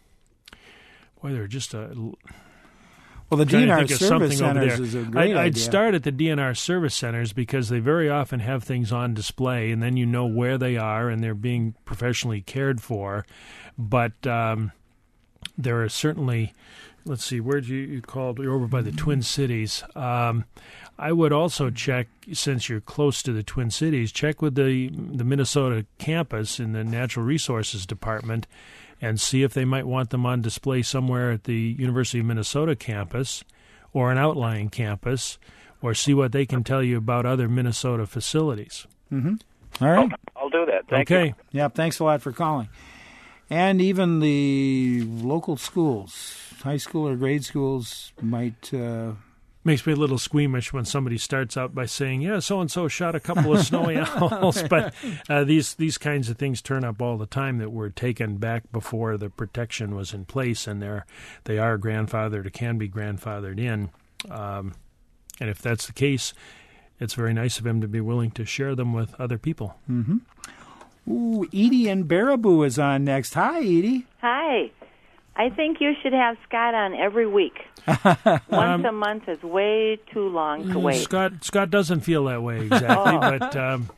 boy, there are just a. Well, the D N R service service centers is a great I, I'd idea. start at the D N R service centers because they very often have things on display, and then you know where they are, and they're being professionally cared for. But um, there are certainly, let's see, where'd you, you called? You're over by the Twin Cities. Um, I would also check, since you're close to the Twin Cities, check with the the Minnesota campus in the Natural Resources Department and see if they might want them on display somewhere at the University of Minnesota campus or an outlying campus, or see what they can tell you about other Minnesota facilities. Mm-hmm. All right. I'll, I'll do that. Thank okay. you. Yeah, thanks a lot for calling. And even the local schools, high school or grade schools, might... Uh, Makes me a little squeamish when somebody starts out by saying, yeah, so-and-so shot a couple of snowy owls. But uh, these these kinds of things turn up all the time that were taken back before the protection was in place, and they're, they are grandfathered or can be grandfathered in. Um, and if that's the case, it's very nice of him to be willing to share them with other people. Mm-hmm. Ooh, Edie in Baraboo is on next. Hi, Edie. Hi. I think you should have Scott on every week. Once Um, a month is way too long to wait. Scott Scott doesn't feel that way exactly, Oh. but um,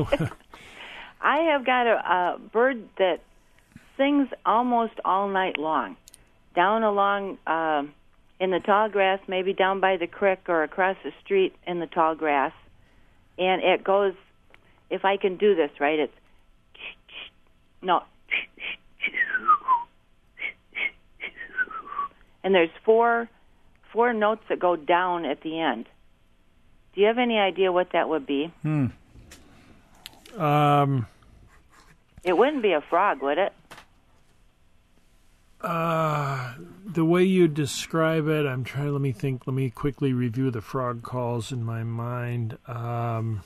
I have got a, a bird that sings almost all night long, down along um, in the tall grass, maybe down by the creek or across the street in the tall grass. And it goes, if I can do this right, it's, no, and there's four four notes that go down at the end. Do you have any idea what that would be? hmm. um, It wouldn't be a frog, would it? uh, the way you describe it, I'm trying. Let me think. Let me quickly review the frog calls in my mind. Um,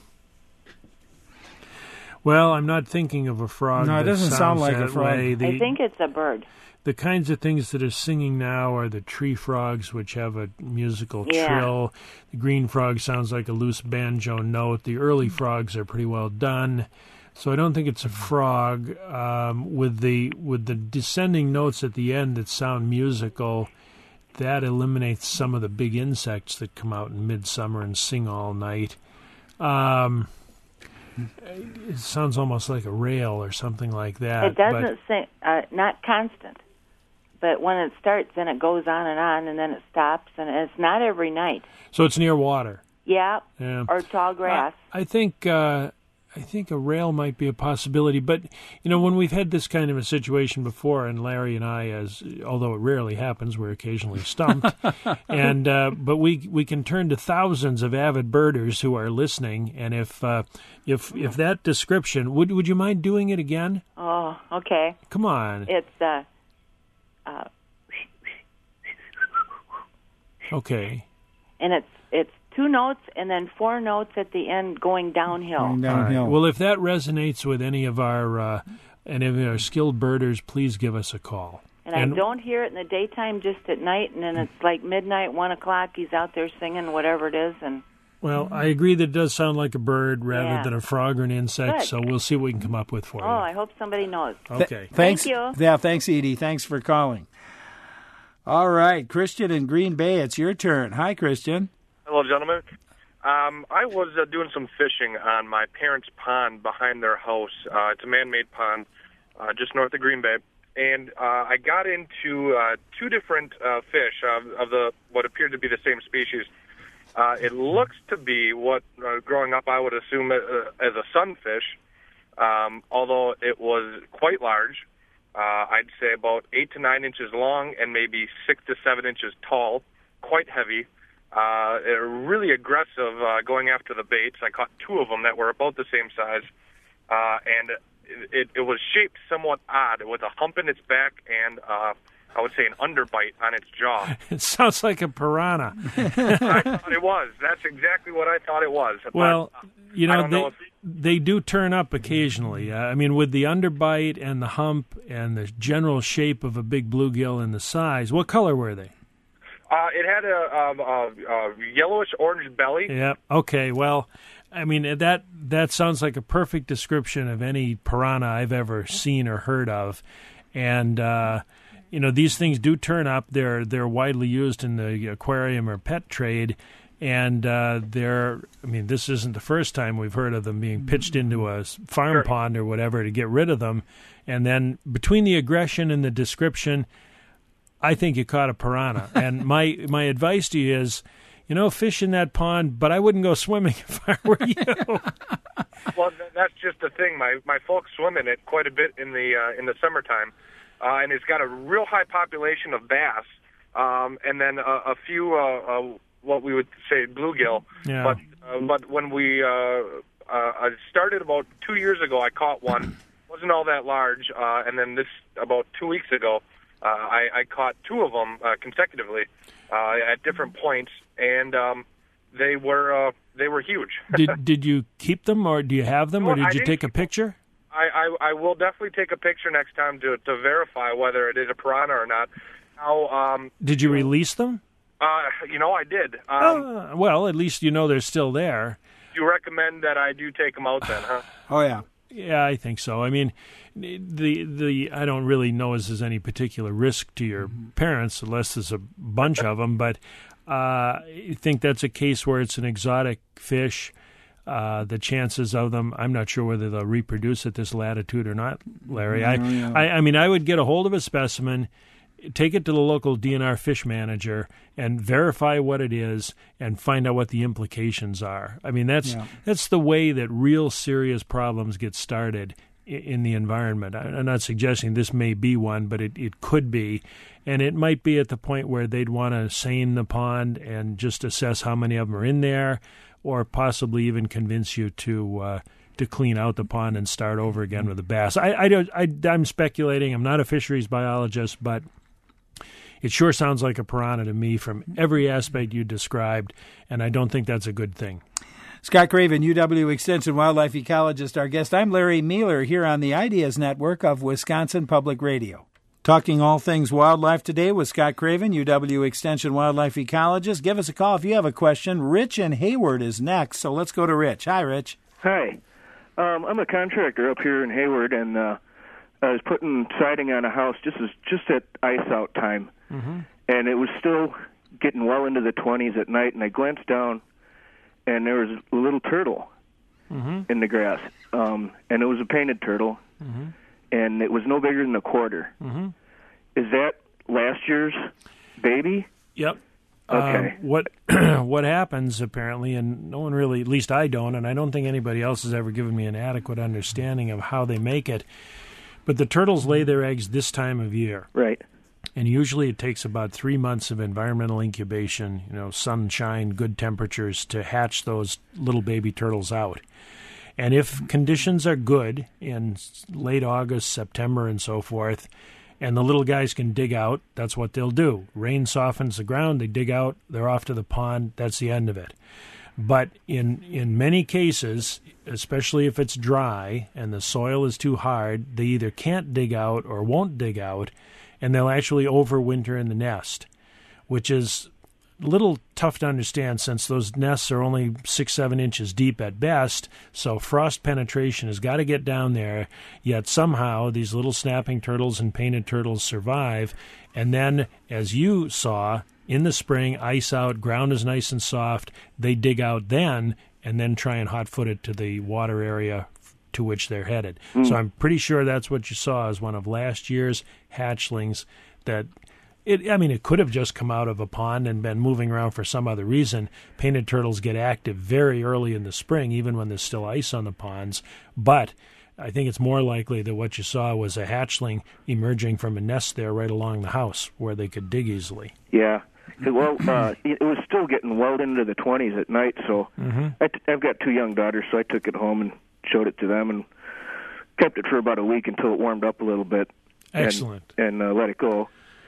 well, I'm not thinking of a frog. No, it that doesn't sound sounds like a that frog. way. The, I think it's a bird. The kinds of things that are singing now are the tree frogs, which have a musical Yeah. trill. The green frog sounds like a loose banjo note. The early frogs are pretty well done. So I don't think it's a frog. Um, with the with the descending notes at the end that sound musical, that eliminates some of the big insects that come out in midsummer and sing all night. Um, it sounds almost like a rail or something like that. It doesn't sing, uh, not constant. But when it starts, then it goes on and on, and then it stops, and it's not every night. So it's near water. Yeah, Yeah. or tall grass. I, I think uh, I think a rail might be a possibility, but you know, when we've had this kind of a situation before, and Larry and I, as although it rarely happens, we're occasionally stumped, and uh, but we we can turn to thousands of avid birders who are listening, and if uh, if if that description, would would you mind doing it again? Oh, okay. Come on. It's uh, uh, Okay. and it's it's two notes and then four notes at the end going downhill. All right. Well, if that resonates with any of our uh, any of our skilled birders, please give us a call. And, I don't hear it in the daytime, just at night, and then it's like midnight, one o'clock. He's out there singing whatever it is, and Well, I agree that it does sound like a bird rather Yeah. than a frog or an insect, Good. so we'll see what we can come up with for oh, I hope somebody knows. you. Okay. Thanks. Thank you. Yeah, thanks, Edie. Thanks for calling. All right, Christian in Green Bay, it's your turn. Hi, Christian. Hello, gentlemen. Um, I was uh, doing some fishing on my parents' pond behind their house. Uh, it's a man-made pond uh, just north of Green Bay. And uh, I got into uh, two different uh, fish of, of the what appeared to be the same species. Uh, it looks to be what, uh, growing up, I would assume uh, as a sunfish, um, although it was quite large. Uh, I'd say about eight to nine inches long and maybe six to seven inches tall, quite heavy. Uh, really aggressive uh, going after the baits. I caught two of them that were about the same size, uh, and it, it was shaped somewhat odd with a hump in its back and uh, I would say an underbite on its jaw. It sounds like a piranha. I thought it was. That's exactly what I thought it was. Well, but, you know, I don't they, know if they do turn up occasionally. Uh, I mean, with the underbite and the hump and the general shape of a big bluegill and the size, what color were they? Uh, it had a, um, a, a yellowish orange belly. Yeah. Okay. Well, I mean that that sounds like a perfect description of any piranha I've ever seen or heard of, and uh, you know these things do turn up. They're they're widely used in the aquarium or pet trade, and uh, they're. I mean, this isn't the first time we've heard of them being pitched into a farm Sure. pond or whatever to get rid of them, and then between the aggression and the description, I think you caught a piranha. And my my advice to you is, you know, fish in that pond, but I wouldn't go swimming if I were you. Well, th- that's just the thing. My my folks swim in it quite a bit in the uh, in the summertime, uh, and it's got a real high population of bass, um, and then a, a few uh, uh, what we would say bluegill. Yeah. But uh, but when we uh, uh, I started about two years ago, I caught one. Wasn't all that large, uh, and then this about two weeks ago, uh, I, I caught two of them uh, consecutively uh, at different points, and um, they were uh, they were huge. did did you keep them, or do you have them, or No, did I you didn't take a picture? I, I, I will definitely take a picture next time to to verify whether it is a piranha or not. Now, um, Did you release them? uh, you know, I did. Um, Uh, well, at least you know they're still there. You recommend that I do take them out then, huh? Oh yeah. Yeah, I think so. I mean, the the I don't really know if there's any particular risk to your parents unless there's a bunch of them, but uh, I think that's a case where it's an exotic fish. Uh, the chances of them, I'm not sure whether they'll reproduce at this latitude or not, Larry. I, No, yeah. I, I mean, I would get a hold of a specimen, take it to the local D N R fish manager, and verify what it is and find out what the implications are. I mean, that's Yeah. that's the way that real serious problems get started i- in the environment. I- I'm not suggesting this may be one, but it, it could be. And it might be at the point where they'd want to seine the pond and just assess how many of them are in there, or possibly even convince you to uh, to clean out the pond and start over again with the bass. I, I don't, I, I'm speculating. I'm not a fisheries biologist, but it sure sounds like a piranha to me from every aspect you described, and I don't think that's a good thing. Scott Craven, U W Extension wildlife ecologist, our guest. I'm Larry Mueller here on the Ideas Network of Wisconsin Public Radio. Talking all things wildlife today with Scott Craven, U W Extension wildlife ecologist. Give us a call if you have a question. Rich in Hayward is next, so let's go to Rich. Hi, Rich. Hi. Um, I'm a contractor up here in Hayward, and uh, I was putting siding on a house just as, just at ice out time, Mm-hmm. and it was still getting well into the twenties at night, and I glanced down, and there was a little turtle Mm-hmm. in the grass, um, and it was a painted turtle, Mm-hmm. and it was no bigger than a quarter. Mm-hmm. Is that last year's baby? Yep. Okay. Um, what what happens apparently, and no one really, at least I don't, and I don't think anybody else has ever given me an adequate understanding of how they make it. But the turtles lay their eggs this time of year. Right. And usually it takes about three months of environmental incubation, you know, sunshine, good temperatures, to hatch those little baby turtles out. And if conditions are good in late August, September, and so forth, and the little guys can dig out, that's what they'll do. Rain softens the ground, they dig out, they're off to the pond, that's the end of it. But in in many cases, especially if it's dry and the soil is too hard, they either can't dig out or won't dig out, and they'll actually overwinter in the nest, which is a little tough to understand since those nests are only six, seven inches deep at best, so frost penetration has got to get down there, yet somehow these little snapping turtles and painted turtles survive, and then, as you saw, in the spring, ice out, ground is nice and soft, they dig out then, and then try and hot-foot it to the water area to which they're headed. Mm. So I'm pretty sure that's what you saw as one of last year's hatchlings that It, I mean, it could have just come out of a pond and been moving around for some other reason. Painted turtles get active very early in the spring, even when there's still ice on the ponds. But I think it's more likely that what you saw was a hatchling emerging from a nest there right along the house where they could dig easily. Yeah. Well, uh, it was still getting well into the twenties at night, so mm-hmm. I t- I've got two young daughters, so I took it home and showed it to them and kept it for about a week until it warmed up a little bit. Excellent. And, and uh, let it go.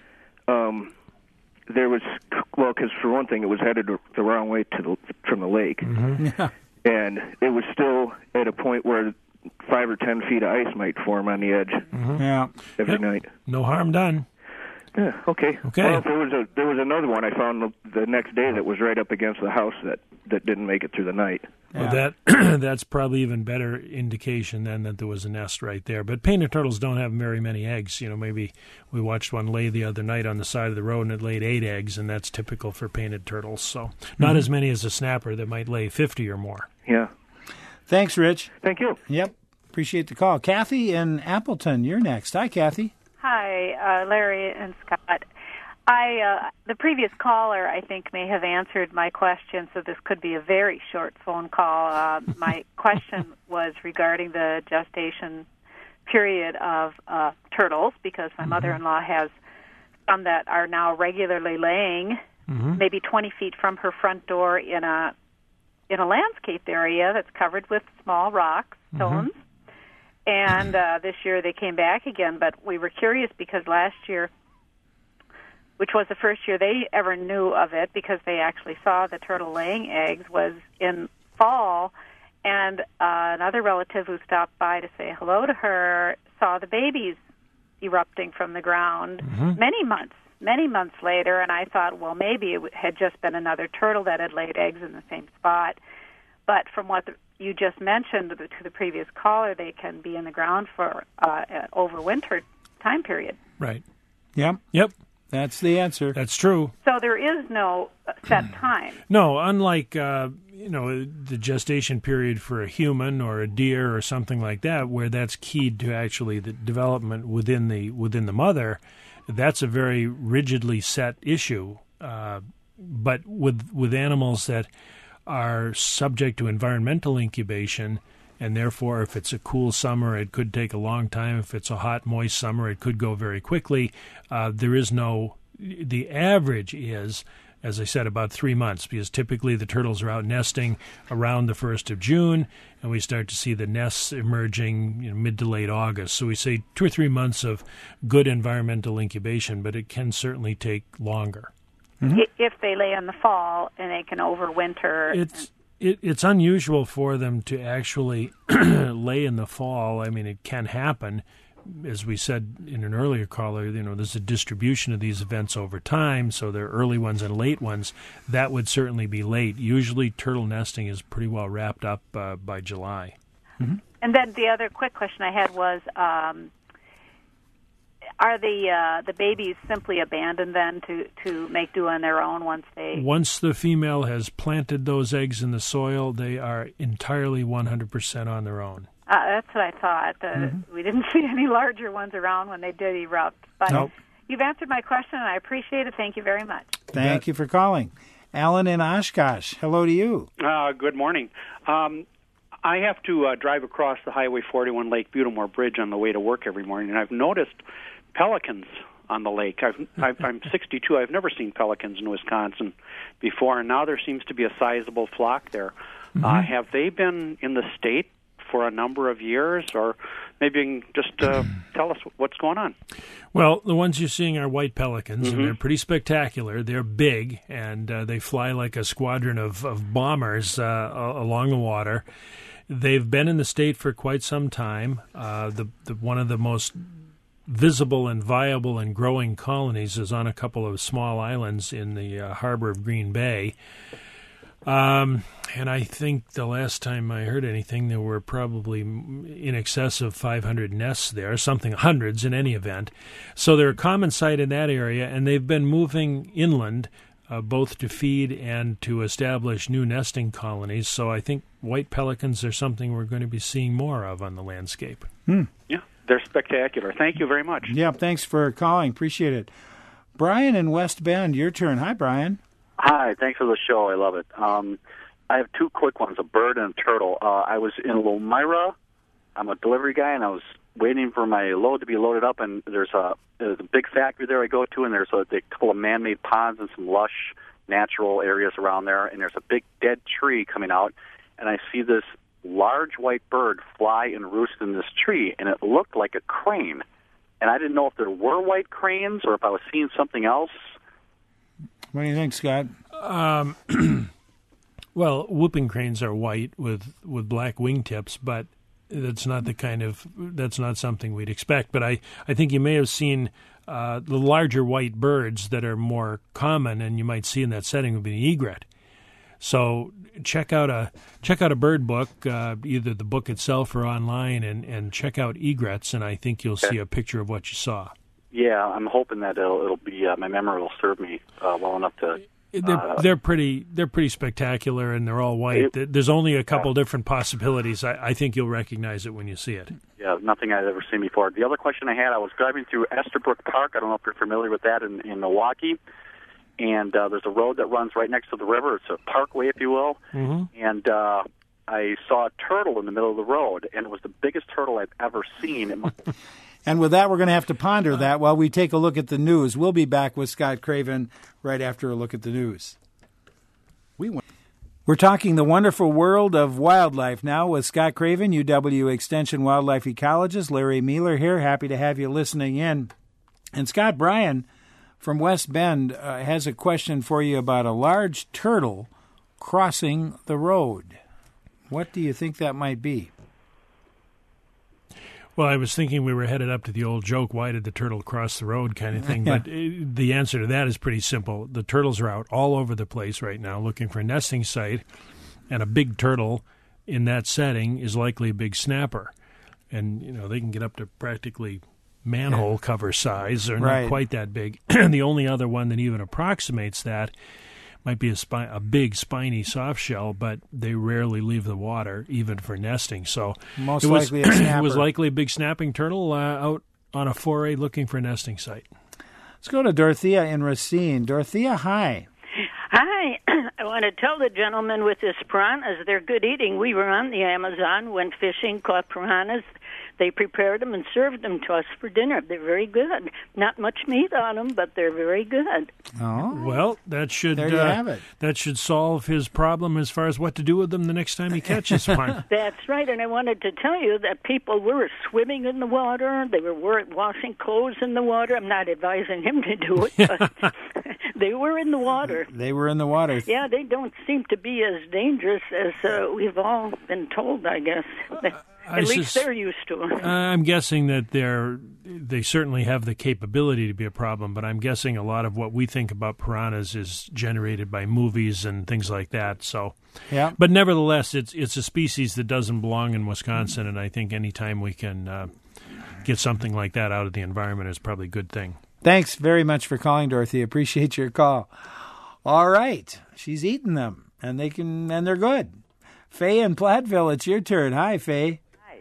Um, there was, well, because for one thing, it was headed the wrong way to the, from the lake. Mm-hmm. Yeah. And it was still at a point where five or ten feet of ice might form on the edge Mm-hmm. yeah. every Yep. night. No harm done. Yeah, okay. Okay. Well, there was a there was another one I found the, the next day that was right up against the house that, that didn't make it through the night. Well, that that's probably even better indication then that there was a nest right there. But painted turtles don't have very many eggs. You know, maybe we watched one lay the other night on the side of the road and it laid eight eggs, and that's typical for painted turtles. So not Mhm. as many as a snapper that might lay fifty or more. Yeah. Thanks, Rich. Thank you. Yep. Appreciate the call. Kathy in Appleton, you're next. Hi, Kathy. Hi, uh, Larry and Scott. I uh, the previous caller, I think, may have answered my question, so this could be a very short phone call. Uh, my question was regarding the gestation period of uh, turtles, because my mm-hmm. mother-in-law has some that are now regularly laying, mm-hmm. maybe twenty feet from her front door in a in a landscaped area that's covered with small rocks, stones. Mm-hmm. And uh, this year they came back again, but we were curious because last year, which was the first year they ever knew of it, because they actually saw the turtle laying eggs, was in fall, and uh, another relative who stopped by to say hello to her saw the babies erupting from the ground mm-hmm. many months, many months later, and I thought, well, maybe it had just been another turtle that had laid eggs in the same spot. But from what the you just mentioned to the previous caller, they can be in the ground for uh, over winter time period. Right. Yep. Yep. That's the answer. That's true. So there is no set time. No, unlike uh, you know the gestation period for a human or a deer or something like that, where that's keyed to actually the development within the within the mother. That's a very rigidly set issue. Uh, but with with animals that are subject to environmental incubation, and therefore if it's a cool summer, it could take a long time. If it's a hot, moist summer, it could go very quickly. Uh, there is no, the average is, as I said, about three months, because typically the turtles are out nesting around the first of June, and we start to see the nests emerging you know, mid to late August. So we say two or three months of good environmental incubation, but it can certainly take longer. Mm-hmm. If they lay in the fall and they can overwinter. It's it, it's unusual for them to actually lay in the fall. I mean, it can happen. As we said in an earlier caller, you know, there's a distribution of these events over time, so there are early ones and late ones. That would certainly be late. Usually turtle nesting is pretty well wrapped up uh, by July. Mm-hmm. And then the other quick question I had was, um, are the uh, the babies simply abandoned then to, to make do on their own once they... Once the female has planted those eggs in the soil, they are entirely one hundred percent on their own. Uh, that's what I thought. Uh, mm-hmm. We didn't see any larger ones around when they did erupt. But nope. You've answered my question, and I appreciate it. Thank you very much. Thank you for calling. Alan in Oshkosh, hello to you. Uh, good morning. Um, I have to uh, drive across the Highway forty-one Lake Butamore Bridge on the way to work every morning, and I've noticed pelicans on the lake. I've, I've, I'm sixty-two. I've never seen pelicans in Wisconsin before, and now there seems to be a sizable flock there. Mm-hmm. Uh, have they been in the state for a number of years, or maybe you can just uh, tell us what's going on? Well, the ones you're seeing are white pelicans, mm-hmm. and they're pretty spectacular. They're big, and uh, they fly like a squadron of, of bombers uh, along the water. They've been in the state for quite some time. Uh, the, the one of the most visible and viable and growing colonies is on a couple of small islands in the uh, harbor of Green Bay. Um, and I think the last time I heard anything, there were probably in excess of five hundred nests there, something hundreds in any event. So they're a common sight in that area, and they've been moving inland uh, both to feed and to establish new nesting colonies. So I think white pelicans are something we're going to be seeing more of on the landscape. Hmm. Yeah, they're spectacular. Thank you very much. Yeah, thanks for calling. Appreciate it. Brian in West Bend, your turn. Hi, Brian. Hi, thanks for the show. I love it. Um, I have two quick ones, a bird and a turtle. Uh, I was in Lomira. I'm a delivery guy, and I was waiting for my load to be loaded up, and there's a, there's a big factory there I go to, and there's a, a couple of man-made ponds and some lush natural areas around there, and there's a big dead tree coming out, and I see this large white bird fly and roost in this tree, and it looked like a crane. And I didn't know if there were white cranes or if I was seeing something else. What do you think, Scott? Um, well, whooping cranes are white with, with black wingtips, but that's not the kind of that's not something we'd expect. But I, I think you may have seen uh, the larger white birds that are more common, and you might see in that setting would be an egret. So check out a check out a bird book, uh, either the book itself or online, and, and check out egrets, and I think you'll see a picture of what you saw. Yeah, I'm hoping that it'll, it'll be uh, my memory will serve me uh, well enough to. Uh, they're, they're pretty they're pretty spectacular, and they're all white. It, There's only a couple uh, different possibilities. I, I think you'll recognize it when you see it. Yeah, nothing I've ever seen before. The other question I had, I was driving through Esterbrook Park. I don't know if you're familiar with that in, in Milwaukee. And uh, there's a road that runs right next to the river. It's a parkway, if you will. Mm-hmm. And uh, I saw a turtle in the middle of the road, and it was the biggest turtle I've ever seen. It must- and with that, we're going to have to ponder that while we take a look at the news. We'll be back with Scott Craven right after a look at the news. We went. We're talking the wonderful world of wildlife now with Scott Craven, U W Extension wildlife ecologist. Larry Mueller here. Happy to have you listening in. And Scott, Brian from West Bend uh, has a question for you about a large turtle crossing the road. What do you think that might be? Well, I was thinking we were headed up to the old joke, why did the turtle cross the road kind of thing. Yeah. But uh, the answer to that is pretty simple. The turtles are out all over the place right now looking for a nesting site, and a big turtle in that setting is likely a big snapper. And, you know, they can get up to practically manhole cover size. They're Right. not quite that big. The only other one that even approximates that might be a, spi- a big spiny soft shell, but they rarely leave the water, even for nesting. So Most it was, likely a snapper. it was likely a big snapping turtle uh, out on a foray looking for a nesting site. Let's go to Dorothea in Racine. Dorothea, hi. Hi. I want to tell the gentleman with his piranhas, they're good eating. We were on the Amazon, went fishing, caught piranhas. They prepared them and served them to us for dinner. They're very good. Not much meat on them, but they're very good. Oh, well, that should there you uh, have it. That should solve his problem as far as what to do with them the next time he catches one. That's right, and I wanted to tell you that people were swimming in the water. They were washing clothes in the water. I'm not advising him to do it, but they were in the water. They were in the water. Yeah, they don't seem to be as dangerous as uh, we've all been told, I guess. I At least sus- they're used to it. I'm guessing that they're they certainly have the capability to be a problem, but I'm guessing a lot of what we think about piranhas is generated by movies and things like that. So, yeah. But nevertheless, it's it's a species that doesn't belong in Wisconsin, and I think any time we can uh, get something like that out of the environment is probably a good thing. Thanks very much for calling, Dorothy. Appreciate your call. All right, she's eating them, and they can, and they're good. Faye in Platteville, it's your turn. Hi, Faye.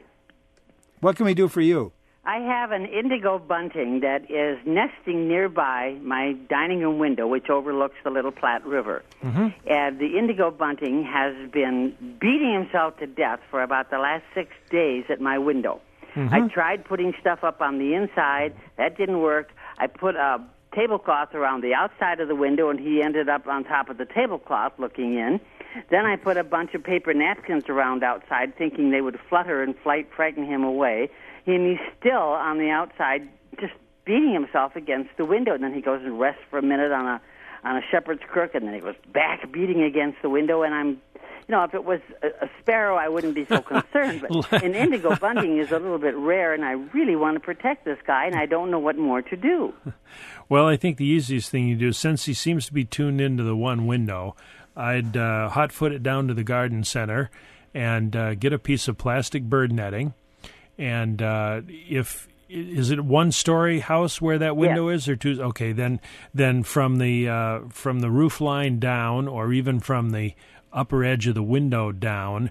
What can we do for you? I have an indigo bunting that is nesting nearby my dining room window, which overlooks the Little Platte River. Mm-hmm. And the indigo bunting has been beating himself to death for about the last six days at my window. Mm-hmm. I tried putting stuff up on the inside. That didn't work. I put a tablecloth around the outside of the window, and he ended up on top of the tablecloth looking in. Then I put a bunch of paper napkins around outside, thinking they would flutter and flight, frighten him away. And he's still on the outside, just beating himself against the window. And then he goes and rests for a minute on a on a shepherd's crook, and then he goes back beating against the window. And I'm, you know, if it was a, a sparrow, I wouldn't be so concerned. But an indigo bunting is a little bit rare, and I really want to protect this guy, and I don't know what more to do. Well, I think the easiest thing you do, since he seems to be tuned into the one window, I'd uh, hot foot it down to the garden center and uh, get a piece of plastic bird netting. And uh, if is it one story house where that window Yeah. is, or two? Okay, then then from the uh, from the roof line down, or even from the upper edge of the window down,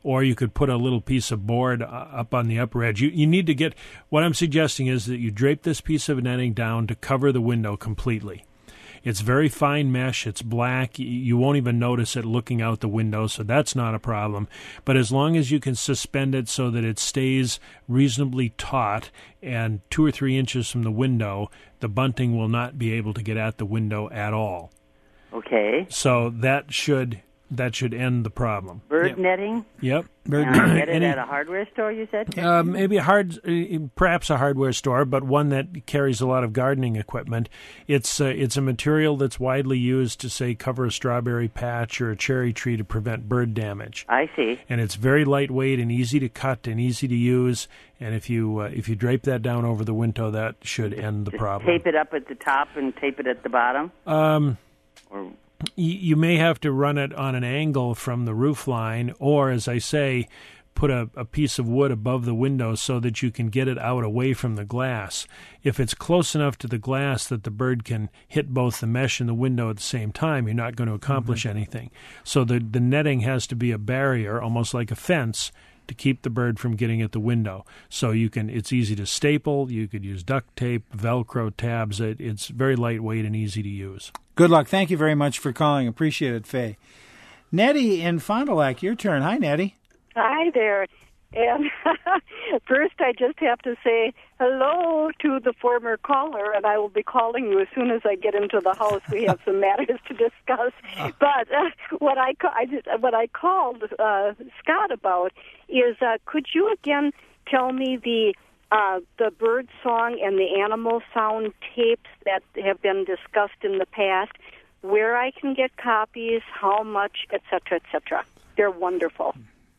or you could put a little piece of board uh, up on the upper edge. You, you need to get, what I'm suggesting is that you drape this piece of netting down to cover the window completely. It's very fine mesh. It's black. You won't even notice it looking out the window, so that's not a problem. But as long as you can suspend it so that it stays reasonably taut and two or three inches from the window, the bunting will not be able to get at the window at all. Okay. So that should that should end the problem. Bird Yep. netting? Yep. Bird uh, get it Any- at a hardware store, you said? Uh, maybe a hard, uh, perhaps a hardware store, but one that carries a lot of gardening equipment. It's uh, it's a material that's widely used to, say, cover a strawberry patch or a cherry tree to prevent bird damage. I see. And it's very lightweight and easy to cut and easy to use. And if you uh, if you drape that down over the window, that should end the problem. Tape it up at the top and tape it at the bottom? Um, Or you may have to run it on an angle from the roof line, or, as I say, put a, a piece of wood above the window so that you can get it out away from the glass. If it's close enough to the glass that the bird can hit both the mesh and the window at the same time, you're not going to accomplish mm-hmm. anything. So the, the netting has to be a barrier, almost like a fence, to keep the bird from getting at the window. So you can, it's easy to staple. You could use duct tape, Velcro tabs. It, it's very lightweight and easy to use. Good luck. Thank you very much for calling. Appreciate it, Faye. Nettie in Fond du Lac, your turn. Hi, Nettie. Hi there. And first, I just have to say hello to the former caller, and I will be calling you as soon as I get into the house. We have some matters to discuss. But uh, what I, ca- I did, what I called uh, Scott about is, uh, could you again tell me the uh, the bird song and the animal sound tapes that have been discussed in the past, where I can get copies, how much, et cetera, et cetera. They're wonderful.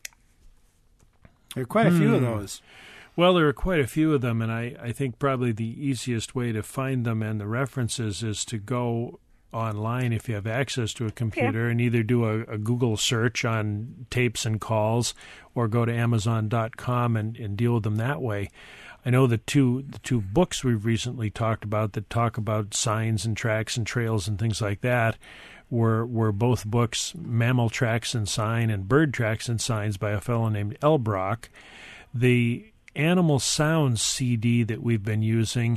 There are quite a few hmm. of those. Well, there are quite a few of them, and I, I think probably the easiest way to find them and the references is to go online if you have access to a computer yeah. and either do a, a Google search on tapes and calls or go to Amazon dot com and, and deal with them that way. I know the two the two books we've recently talked about that talk about signs and tracks and trails and things like that were were both books, Mammal Tracks and Sign and Bird Tracks and Signs by a fellow named Elbrock. The Animal Sounds C D that we've been using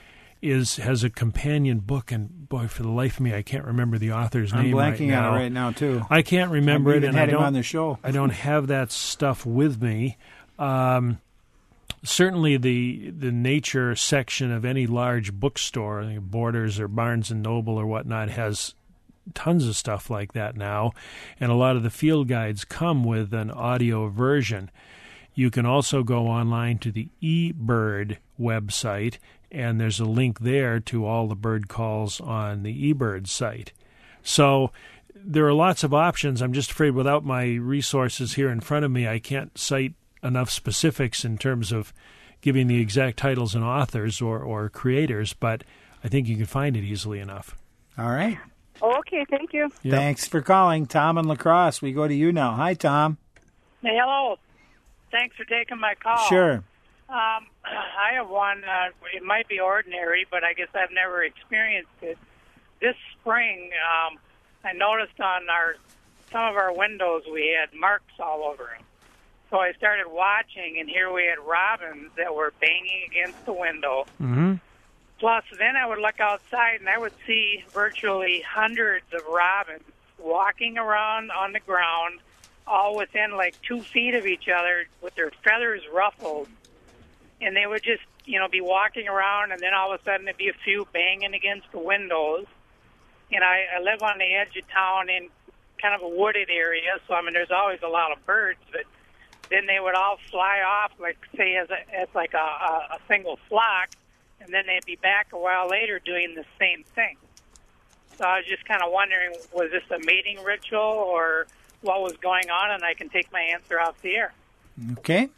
is has a companion book, and boy, for the life of me, I can't remember the author's I'm name right blanking now. on it right now too. I can't remember I've it, even and had I him don't on the show. I don't have that stuff with me. Um, certainly, the the nature section of any large bookstore, like Borders or Barnes and Noble or whatnot, has tons of stuff like that now, and a lot of the field guides come with an audio version. You can also go online to the eBird website, and there's a link there to all the bird calls on the eBird site. So there are lots of options. I'm just afraid without my resources here in front of me, I can't cite enough specifics in terms of giving the exact titles and authors or, or creators, but I think you can find it easily enough. All right. Okay, thank you. Yep. Thanks for calling. Tom in La Crosse. We go to you now. Hi, Tom. Hey, hello. Thanks for taking my call. Sure. Um, I have one. Uh, it might be ordinary, but I guess I've never experienced it. This spring, um, I noticed on our some of our windows we had marks all over them. So I started watching, and here we had robins that were banging against the window. Mm-hmm. Plus, then I would look outside, and I would see virtually hundreds of robins walking around on the ground, all within like two feet of each other with their feathers ruffled. And they would just, you know, be walking around, and then all of a sudden there'd be a few banging against the windows. And I, I live on the edge of town in kind of a wooded area, so, I mean, there's always a lot of birds, but then they would all fly off, like, say, as, a, as like a, a, a single flock, and then they'd be back a while later doing the same thing. So I was just kind of wondering, was this a mating ritual or what was going on, and I can take my answer off the air. Okay.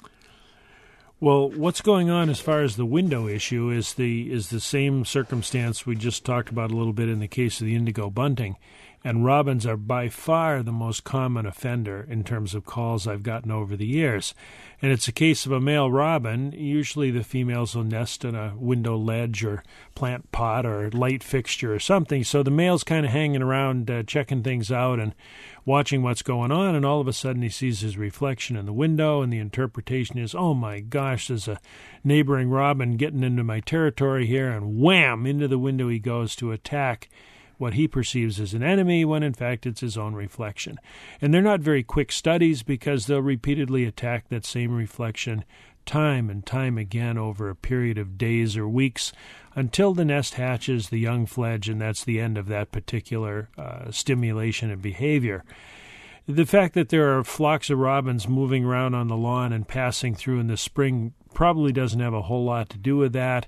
Well, what's going on as far as the window issue is the is the same circumstance we just talked about a little bit in the case of the indigo bunting. And robins are by far the most common offender in terms of calls I've gotten over the years. And it's a case of a male robin. Usually the females will nest in a window ledge or plant pot or light fixture or something. So the male's kind of hanging around uh, checking things out and watching what's going on, and all of a sudden he sees his reflection in the window, and the interpretation is, oh my gosh, there's a neighboring robin getting into my territory here, and wham, into the window he goes to attack what he perceives as an enemy when in fact it's his own reflection. And they're not very quick studies because they'll repeatedly attack that same reflection time and time again over a period of days or weeks until the nest hatches, the young fledge, and that's the end of that particular uh, stimulation and behavior. The fact that there are flocks of robins moving around on the lawn and passing through in the spring probably doesn't have a whole lot to do with that.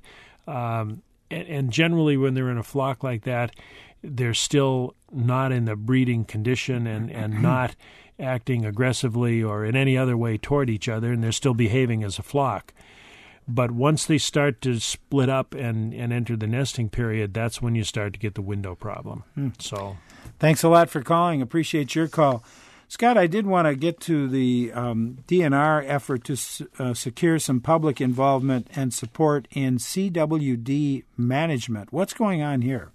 Um, and, and generally when they're in a flock like that, they're still not in the breeding condition and, and not acting aggressively or in any other way toward each other, and they're still behaving as a flock. But once they start to split up and, and enter the nesting period, that's when you start to get the window problem. Hmm. So, thanks a lot for calling. Appreciate your call. Scott, I did want to get to the um, D N R effort to uh, secure some public involvement and support in C W D management. What's going on here?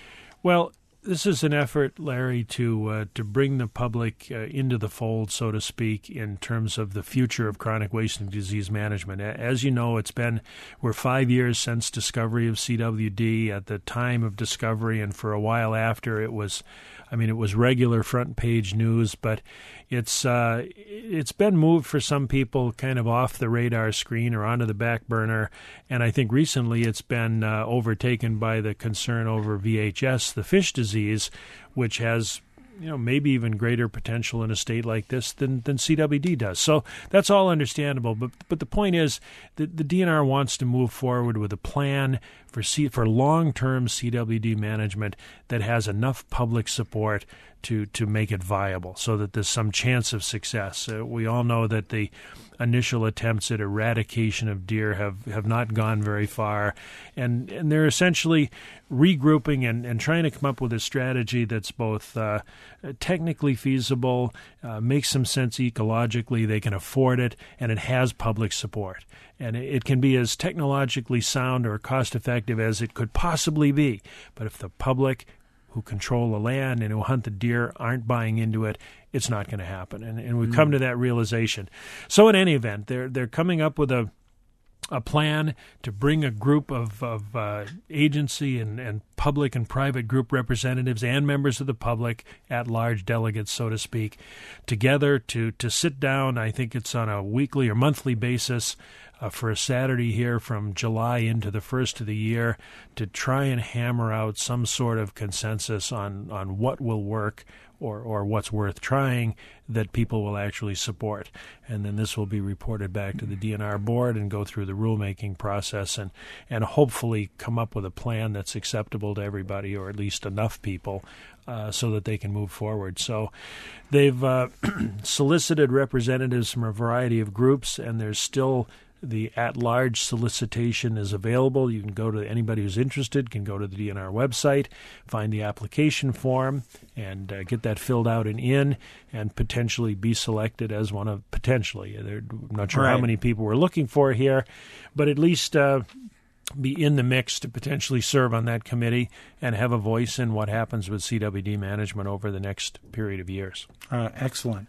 Well, this is an effort, Larry, to uh, to bring the public uh, into the fold, so to speak, in terms of the future of chronic wasting disease management. As you know, it's been we're five years since discovery of C W D. At the time of discovery, and for a while after, it was, I mean, it was regular front page news, but it's uh, it's been moved for some people kind of off the radar screen or onto the back burner, and I think recently it's been uh, overtaken by the concern over V H S, the fish disease, which has, you know, maybe even greater potential in a state like this than, than C W D does. So that's all understandable. But but the point is that the D N R wants to move forward with a plan for C, for long-term C W D management that has enough public support to, to make it viable so that there's some chance of success. Uh, we all know that the initial attempts at eradication of deer have, have not gone very far, and, and they're essentially regrouping and, and trying to come up with a strategy that's both uh, technically feasible, uh, makes some sense ecologically, they can afford it, and it has public support. And it, it can be as technologically sound or cost-effective as it could possibly be. But if the public who control the land and who hunt the deer aren't buying into it, it's not going to happen. And, and we've mm. come to that realization. So in any event, they're they're coming up with a a plan to bring a group of, of uh, agency and, and public and private group representatives and members of the public, at-large delegates, so to speak, together to, to sit down. I think it's on a weekly or monthly basis uh, for a Saturday here from July into the first of the year to try and hammer out some sort of consensus on, on what will work or, or what's worth trying that people will actually support. And then this will be reported back to the D N R board and go through the rulemaking process and, and hopefully come up with a plan that's acceptable to everybody, or at least enough people, uh, so that they can move forward. So they've uh, solicited representatives from a variety of groups, and there's still the at-large solicitation is available. You can go to anybody who's interested can go to the D N R website, find the application form, and uh, get that filled out and in, and potentially be selected as one of potentially. I'm not sure right. how many people we're looking for here, but at least uh, be in the mix to potentially serve on that committee and have a voice in what happens with C W D management over the next period of years. Uh, excellent.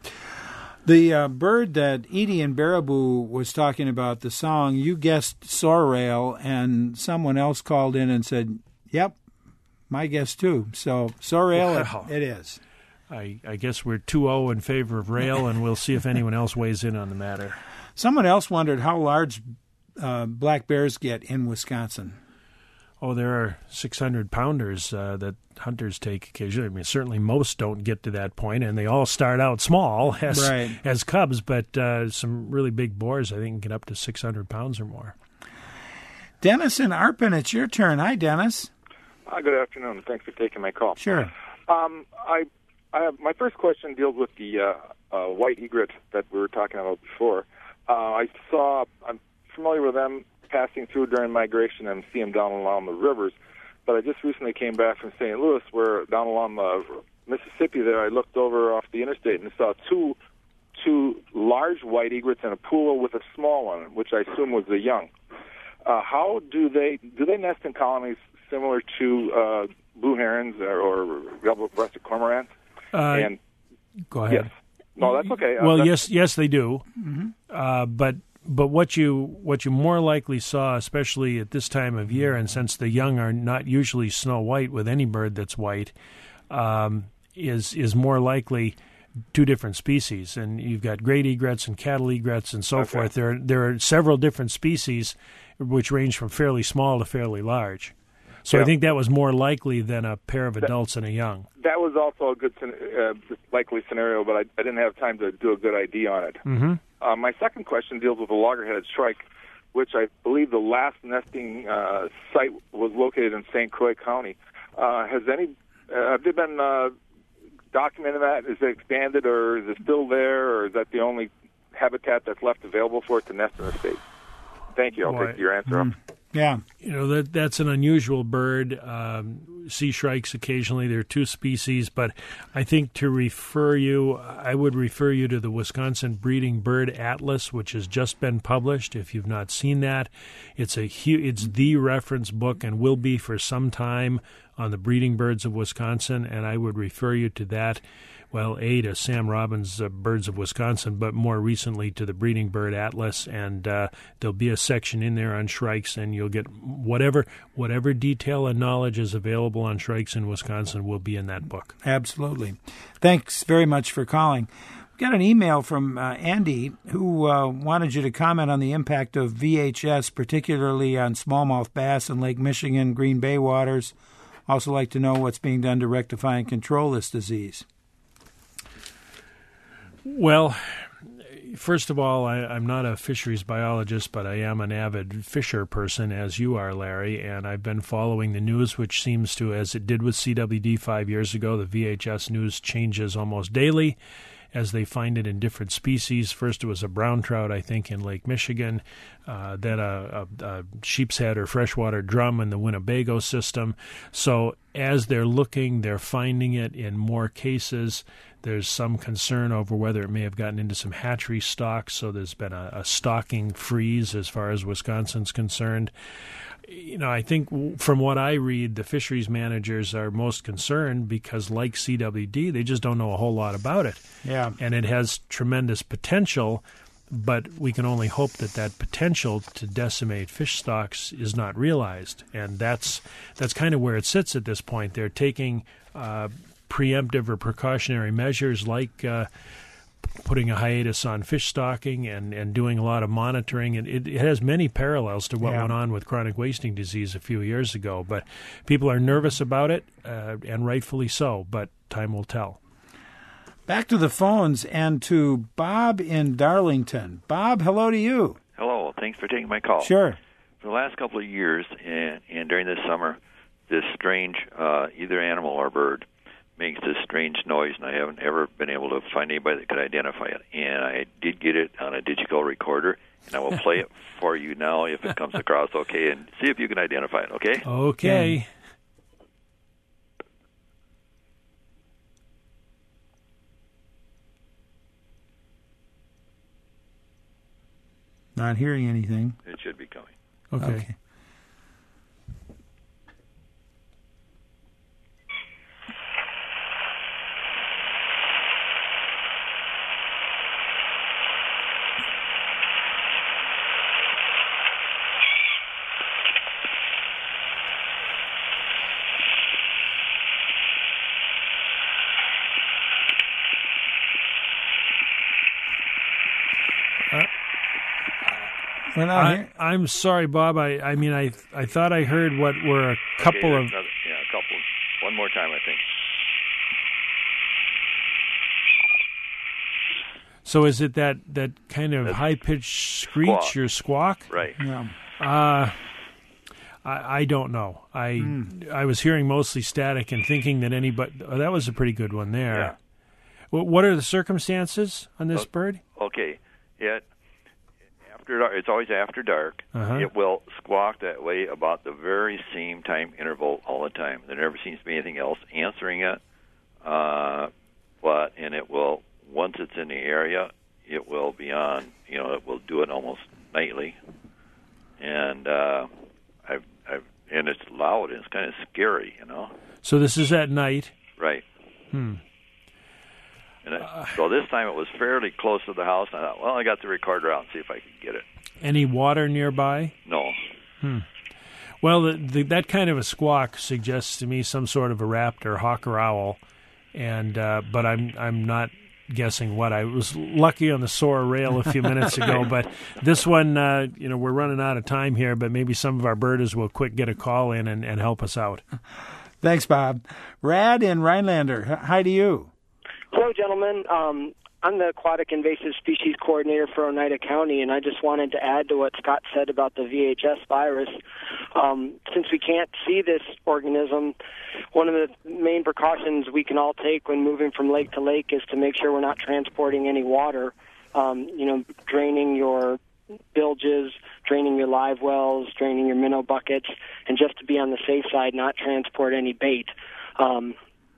The uh, bird that Edie and Baraboo was talking about, the song, you guessed sorrel, and someone else called in and said, yep, my guess too. So sorrel, wow. it, it is. I, I guess we're two oh in favor of rail, and we'll see if anyone else weighs in on the matter. Someone else wondered how large uh, black bears get in Wisconsin. Oh, there are six hundred pounders uh, that hunters take occasionally. I mean, certainly most don't get to that point, and they all start out small as right. as cubs, but uh, some really big boars, I think, can get up to six hundred pounds or more. Dennis in Arpin, it's your turn. Hi, Dennis. Hi, good afternoon. Thanks for taking my call. Sure. Um, I, I have, my first question deals with the uh, uh, white egret that we were talking about before. Uh, I saw, I'm familiar with them passing through during migration and see them down along the rivers. But I just recently came back from Saint Louis, where down along the Mississippi there, I looked over off the interstate and saw two two large white egrets in a pool with a small one, which I assume was the young. Uh, how do they do they nest in colonies similar to uh, blue herons or, or yellow-breasted cormorants? Uh, and go ahead. Yes. No, that's okay. Uh, Well, that's, yes, yes, they do. Mm-hmm. Uh, but but what you what you more likely saw, especially at this time of year, and since the young are not usually snow white with any bird that's white, um, is is more likely two different species. And you've got great egrets and cattle egrets and so Okay. forth. There there are several different species, which range from fairly small to fairly large. So Yeah. I think that was more likely than a pair of adults and a young. that was also a good uh, likely scenario, but I, I didn't have time to do a good I D on it. Mm-hmm. Uh, my second question deals with the logger-headed shrike, which I believe the last nesting uh, site was located in Saint Croix County. Uh, has any uh, have they been uh, documenting that? Is it expanded, or is it still there, or is that the only habitat that's left available for it to nest in the state? Thank you. I'll Boy. take your answer. Mm. up. Yeah. You know, that that's an unusual bird. Um, sea shrikes occasionally. There are two species, but I think to refer you, I would refer you to the Wisconsin Breeding Bird Atlas, which has just been published. If you've not seen that, it's a hu- it's the reference book and will be for some time on the breeding birds of Wisconsin, and I would refer you to that. Well, A, to Sam Robbins' uh, Birds of Wisconsin, but more recently to the Breeding Bird Atlas, and uh, there'll be a section in there on shrikes, and you'll get whatever whatever detail and knowledge is available on shrikes in Wisconsin will be in that book. Absolutely. Thanks very much for calling. We got an email from uh, Andy who uh, wanted you to comment on the impact of V H S, particularly on smallmouth bass in Lake Michigan, Green Bay waters. Also like to know what's being done to rectify and control this disease. Well, first of all, I, I'm not a fisheries biologist, but I am an avid fisher person, as you are, Larry, and I've been following the news, which seems to, as it did with C W D five years ago, the V H S news changes almost daily as they find it in different species. First it was a brown trout, I think, in Lake Michigan, uh, then a, a, a sheep's head or freshwater drum in the Winnebago system. So as they're looking, they're finding it in more cases. There's some concern over whether it may have gotten into some hatchery stocks, so there's been a, a stocking freeze as far as Wisconsin's concerned. You know, I think from what I read, the fisheries managers are most concerned because, like C W D, they just don't know a whole lot about it. Yeah. And it has tremendous potential, but we can only hope that that potential to decimate fish stocks is not realized. And that's that's kind of where it sits at this point. They're taking uh, preemptive or precautionary measures like uh, putting a hiatus on fish stocking and, and doing a lot of monitoring. And it, it has many parallels to what Yeah. went on with chronic wasting disease a few years ago. But people are nervous about it, uh, and rightfully so, but time will tell. Back to the phones and to Bob in Darlington. Bob, hello to you. Hello. Thanks for taking my call. Sure. For the last couple of years, and, and during this summer, this strange, uh, either animal or bird, makes this strange noise, and I haven't ever been able to find anybody that could identify it. And I did get it on a digital recorder, and I will play it for you now if it comes across okay, and see if you can identify it, okay? Okay. Not hearing anything. It should be coming. Okay. Okay. We're not I, hear- I'm sorry, Bob. I, I mean, I I thought I heard what were a couple okay, of... there's another, yeah, a couple. One more time, I think. So is it that, that kind of high-pitched screech Squawk. or squawk? Right. Yeah. Uh, I, I don't know. I Mm. I was hearing mostly static and thinking that anybody... Oh, that was a pretty good one there. Yeah. Well, what are the circumstances on this Oh. bird? Okay. It, after dark, it's always after dark. Uh-huh. It will squawk that way about the very same time interval all the time. There never seems to be anything else answering it. Uh, uh, but and it will once it's in the area, it will be on. You know, it will do it almost nightly, and uh, I've, I've and it's loud and it's kind of scary. You know. So this is at night. Right. Hmm. And it, so this time it was fairly close to the house, and I thought, well, I got the recorder out and see if I could get it. Any water nearby? No. Hmm. Well, the, the, that kind of a squawk suggests to me some sort of a raptor, hawk or owl, and uh, but I'm I'm not guessing what. I was lucky on the Sora rail a few minutes ago, but this one, uh, you know, we're running out of time here, but maybe some of our birders will quick get a call in and, and help us out. Thanks, Bob. Rad in Rhinelander, hi to you. Hello, gentlemen. Um, I'm the Aquatic Invasive Species Coordinator for Oneida County, and I just wanted to add to what Scott said about the V H S virus. Um, since we can't see this organism, one of the main precautions we can all take when moving from lake to lake is to make sure we're not transporting any water, um, you know, draining your bilges, draining your live wells, draining your minnow buckets, and just to be on the safe side, not transport any bait. Um,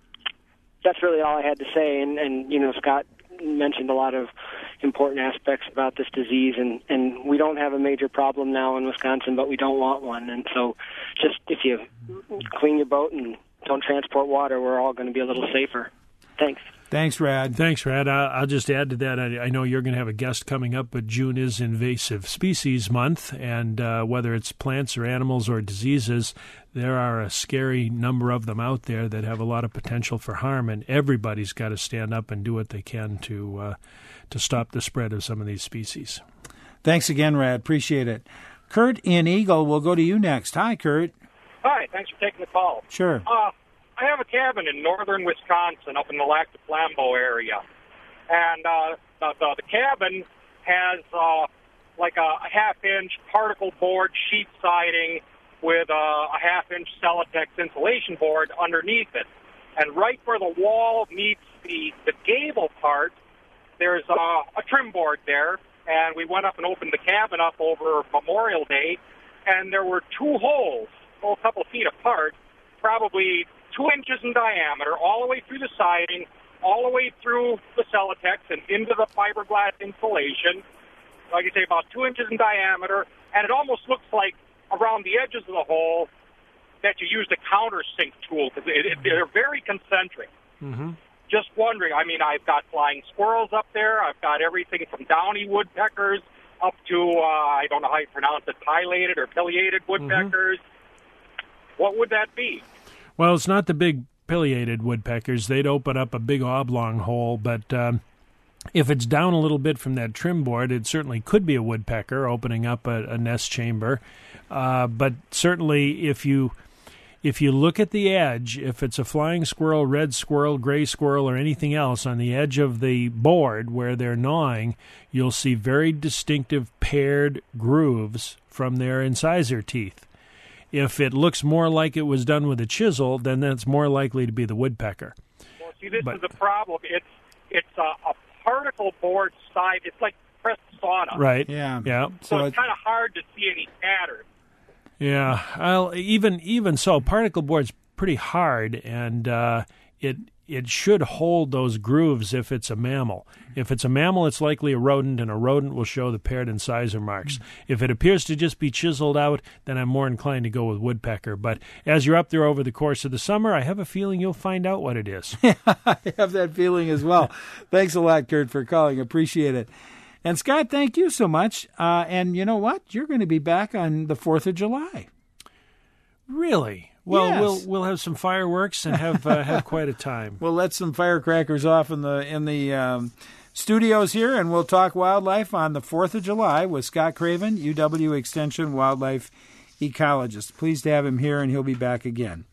that's really all I had to say, and, and you know, Scott mentioned a lot of important aspects about this disease, and, and we don't have a major problem now in Wisconsin, but we don't want one. And so just if you clean your boat and don't transport water, we're all going to be a little safer. Thanks. Thanks, Rad. Thanks, Rad. I'll just add to that. I, I know you're going to have a guest coming up, but June is Invasive Species Month, and uh, whether it's plants or animals or diseases, there are a scary number of them out there that have a lot of potential for harm, and everybody's got to stand up and do what they can to uh, to stop the spread of some of these species. Thanks again, Rad. Appreciate it. Kurt in Eagle, we'll go to you next. Hi, Kurt. Hi, thanks for taking the call. Sure. Uh, I have a cabin in northern Wisconsin up in the Lac du Flambeau area. And uh, the, the, the cabin has uh, like a, a half-inch particle board sheet siding with uh, a half-inch Celotex insulation board underneath it. And right where the wall meets the, the gable part, there's uh, a trim board there. And we went up and opened the cabin up over Memorial Day, and there were two holes, oh, a couple of feet apart, probably two inches in diameter, all the way through the siding, all the way through the Celotex and into the fiberglass insulation, like I say, about two inches in diameter, and it almost looks like around the edges of the hole that you used a countersink tool, because it, it, they're very concentric. Mm-hmm. Just wondering, I mean, I've got flying squirrels up there, I've got everything from downy woodpeckers up to, uh, I don't know how you pronounce it, pileated or pileated woodpeckers. Mm-hmm. What would that be? Well, it's not the big pileated woodpeckers. They'd open up a big oblong hole, but um, if it's down a little bit from that trim board, it certainly could be a woodpecker opening up a, a nest chamber. Uh, but certainly if you if you look at the edge, if it's a flying squirrel, red squirrel, gray squirrel, or anything else on the edge of the board where they're gnawing, you'll see very distinctive paired grooves from their incisor teeth. If it looks more like it was done with a chisel, then that's more likely to be the woodpecker. Well, see, this but, is the problem. It's it's a, a particle board side. It's like pressed sauna. Right. Yeah. Yeah. So, so it's kind of hard to see any pattern. Yeah. Well, even even so, particle board's pretty hard, and uh, it it should hold those grooves if it's a mammal. If it's a mammal, it's likely a rodent, and a rodent will show the paired incisor marks. Mm. If it appears to just be chiseled out, then I'm more inclined to go with woodpecker. But as you're up there over the course of the summer, I have a feeling you'll find out what it is. I have that feeling as well. Thanks a lot, Kurt, for calling. Appreciate it. And Scott, thank you so much. Uh, and you know what? You're going to be back on the fourth of July. Really? Well, yes. we'll we'll have some fireworks and have uh, have quite a time. We'll let some firecrackers off in the in the um, studios here, and we'll talk wildlife on the fourth of July with Scott Craven, U W Extension wildlife ecologist. Pleased to have him here, and he'll be back again.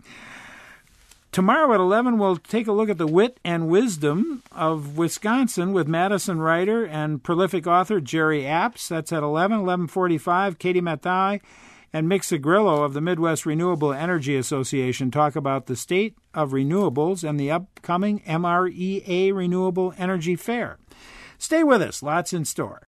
Tomorrow at eleven, we'll take a look at the wit and wisdom of Wisconsin with Madison writer and prolific author Jerry Apps. That's at eleven, eleven forty-five. Katie Mathai and Mick Sagrillo of the Midwest Renewable Energy Association talk about the state of renewables and the upcoming M R E A Renewable Energy Fair. Stay with us. Lots in store.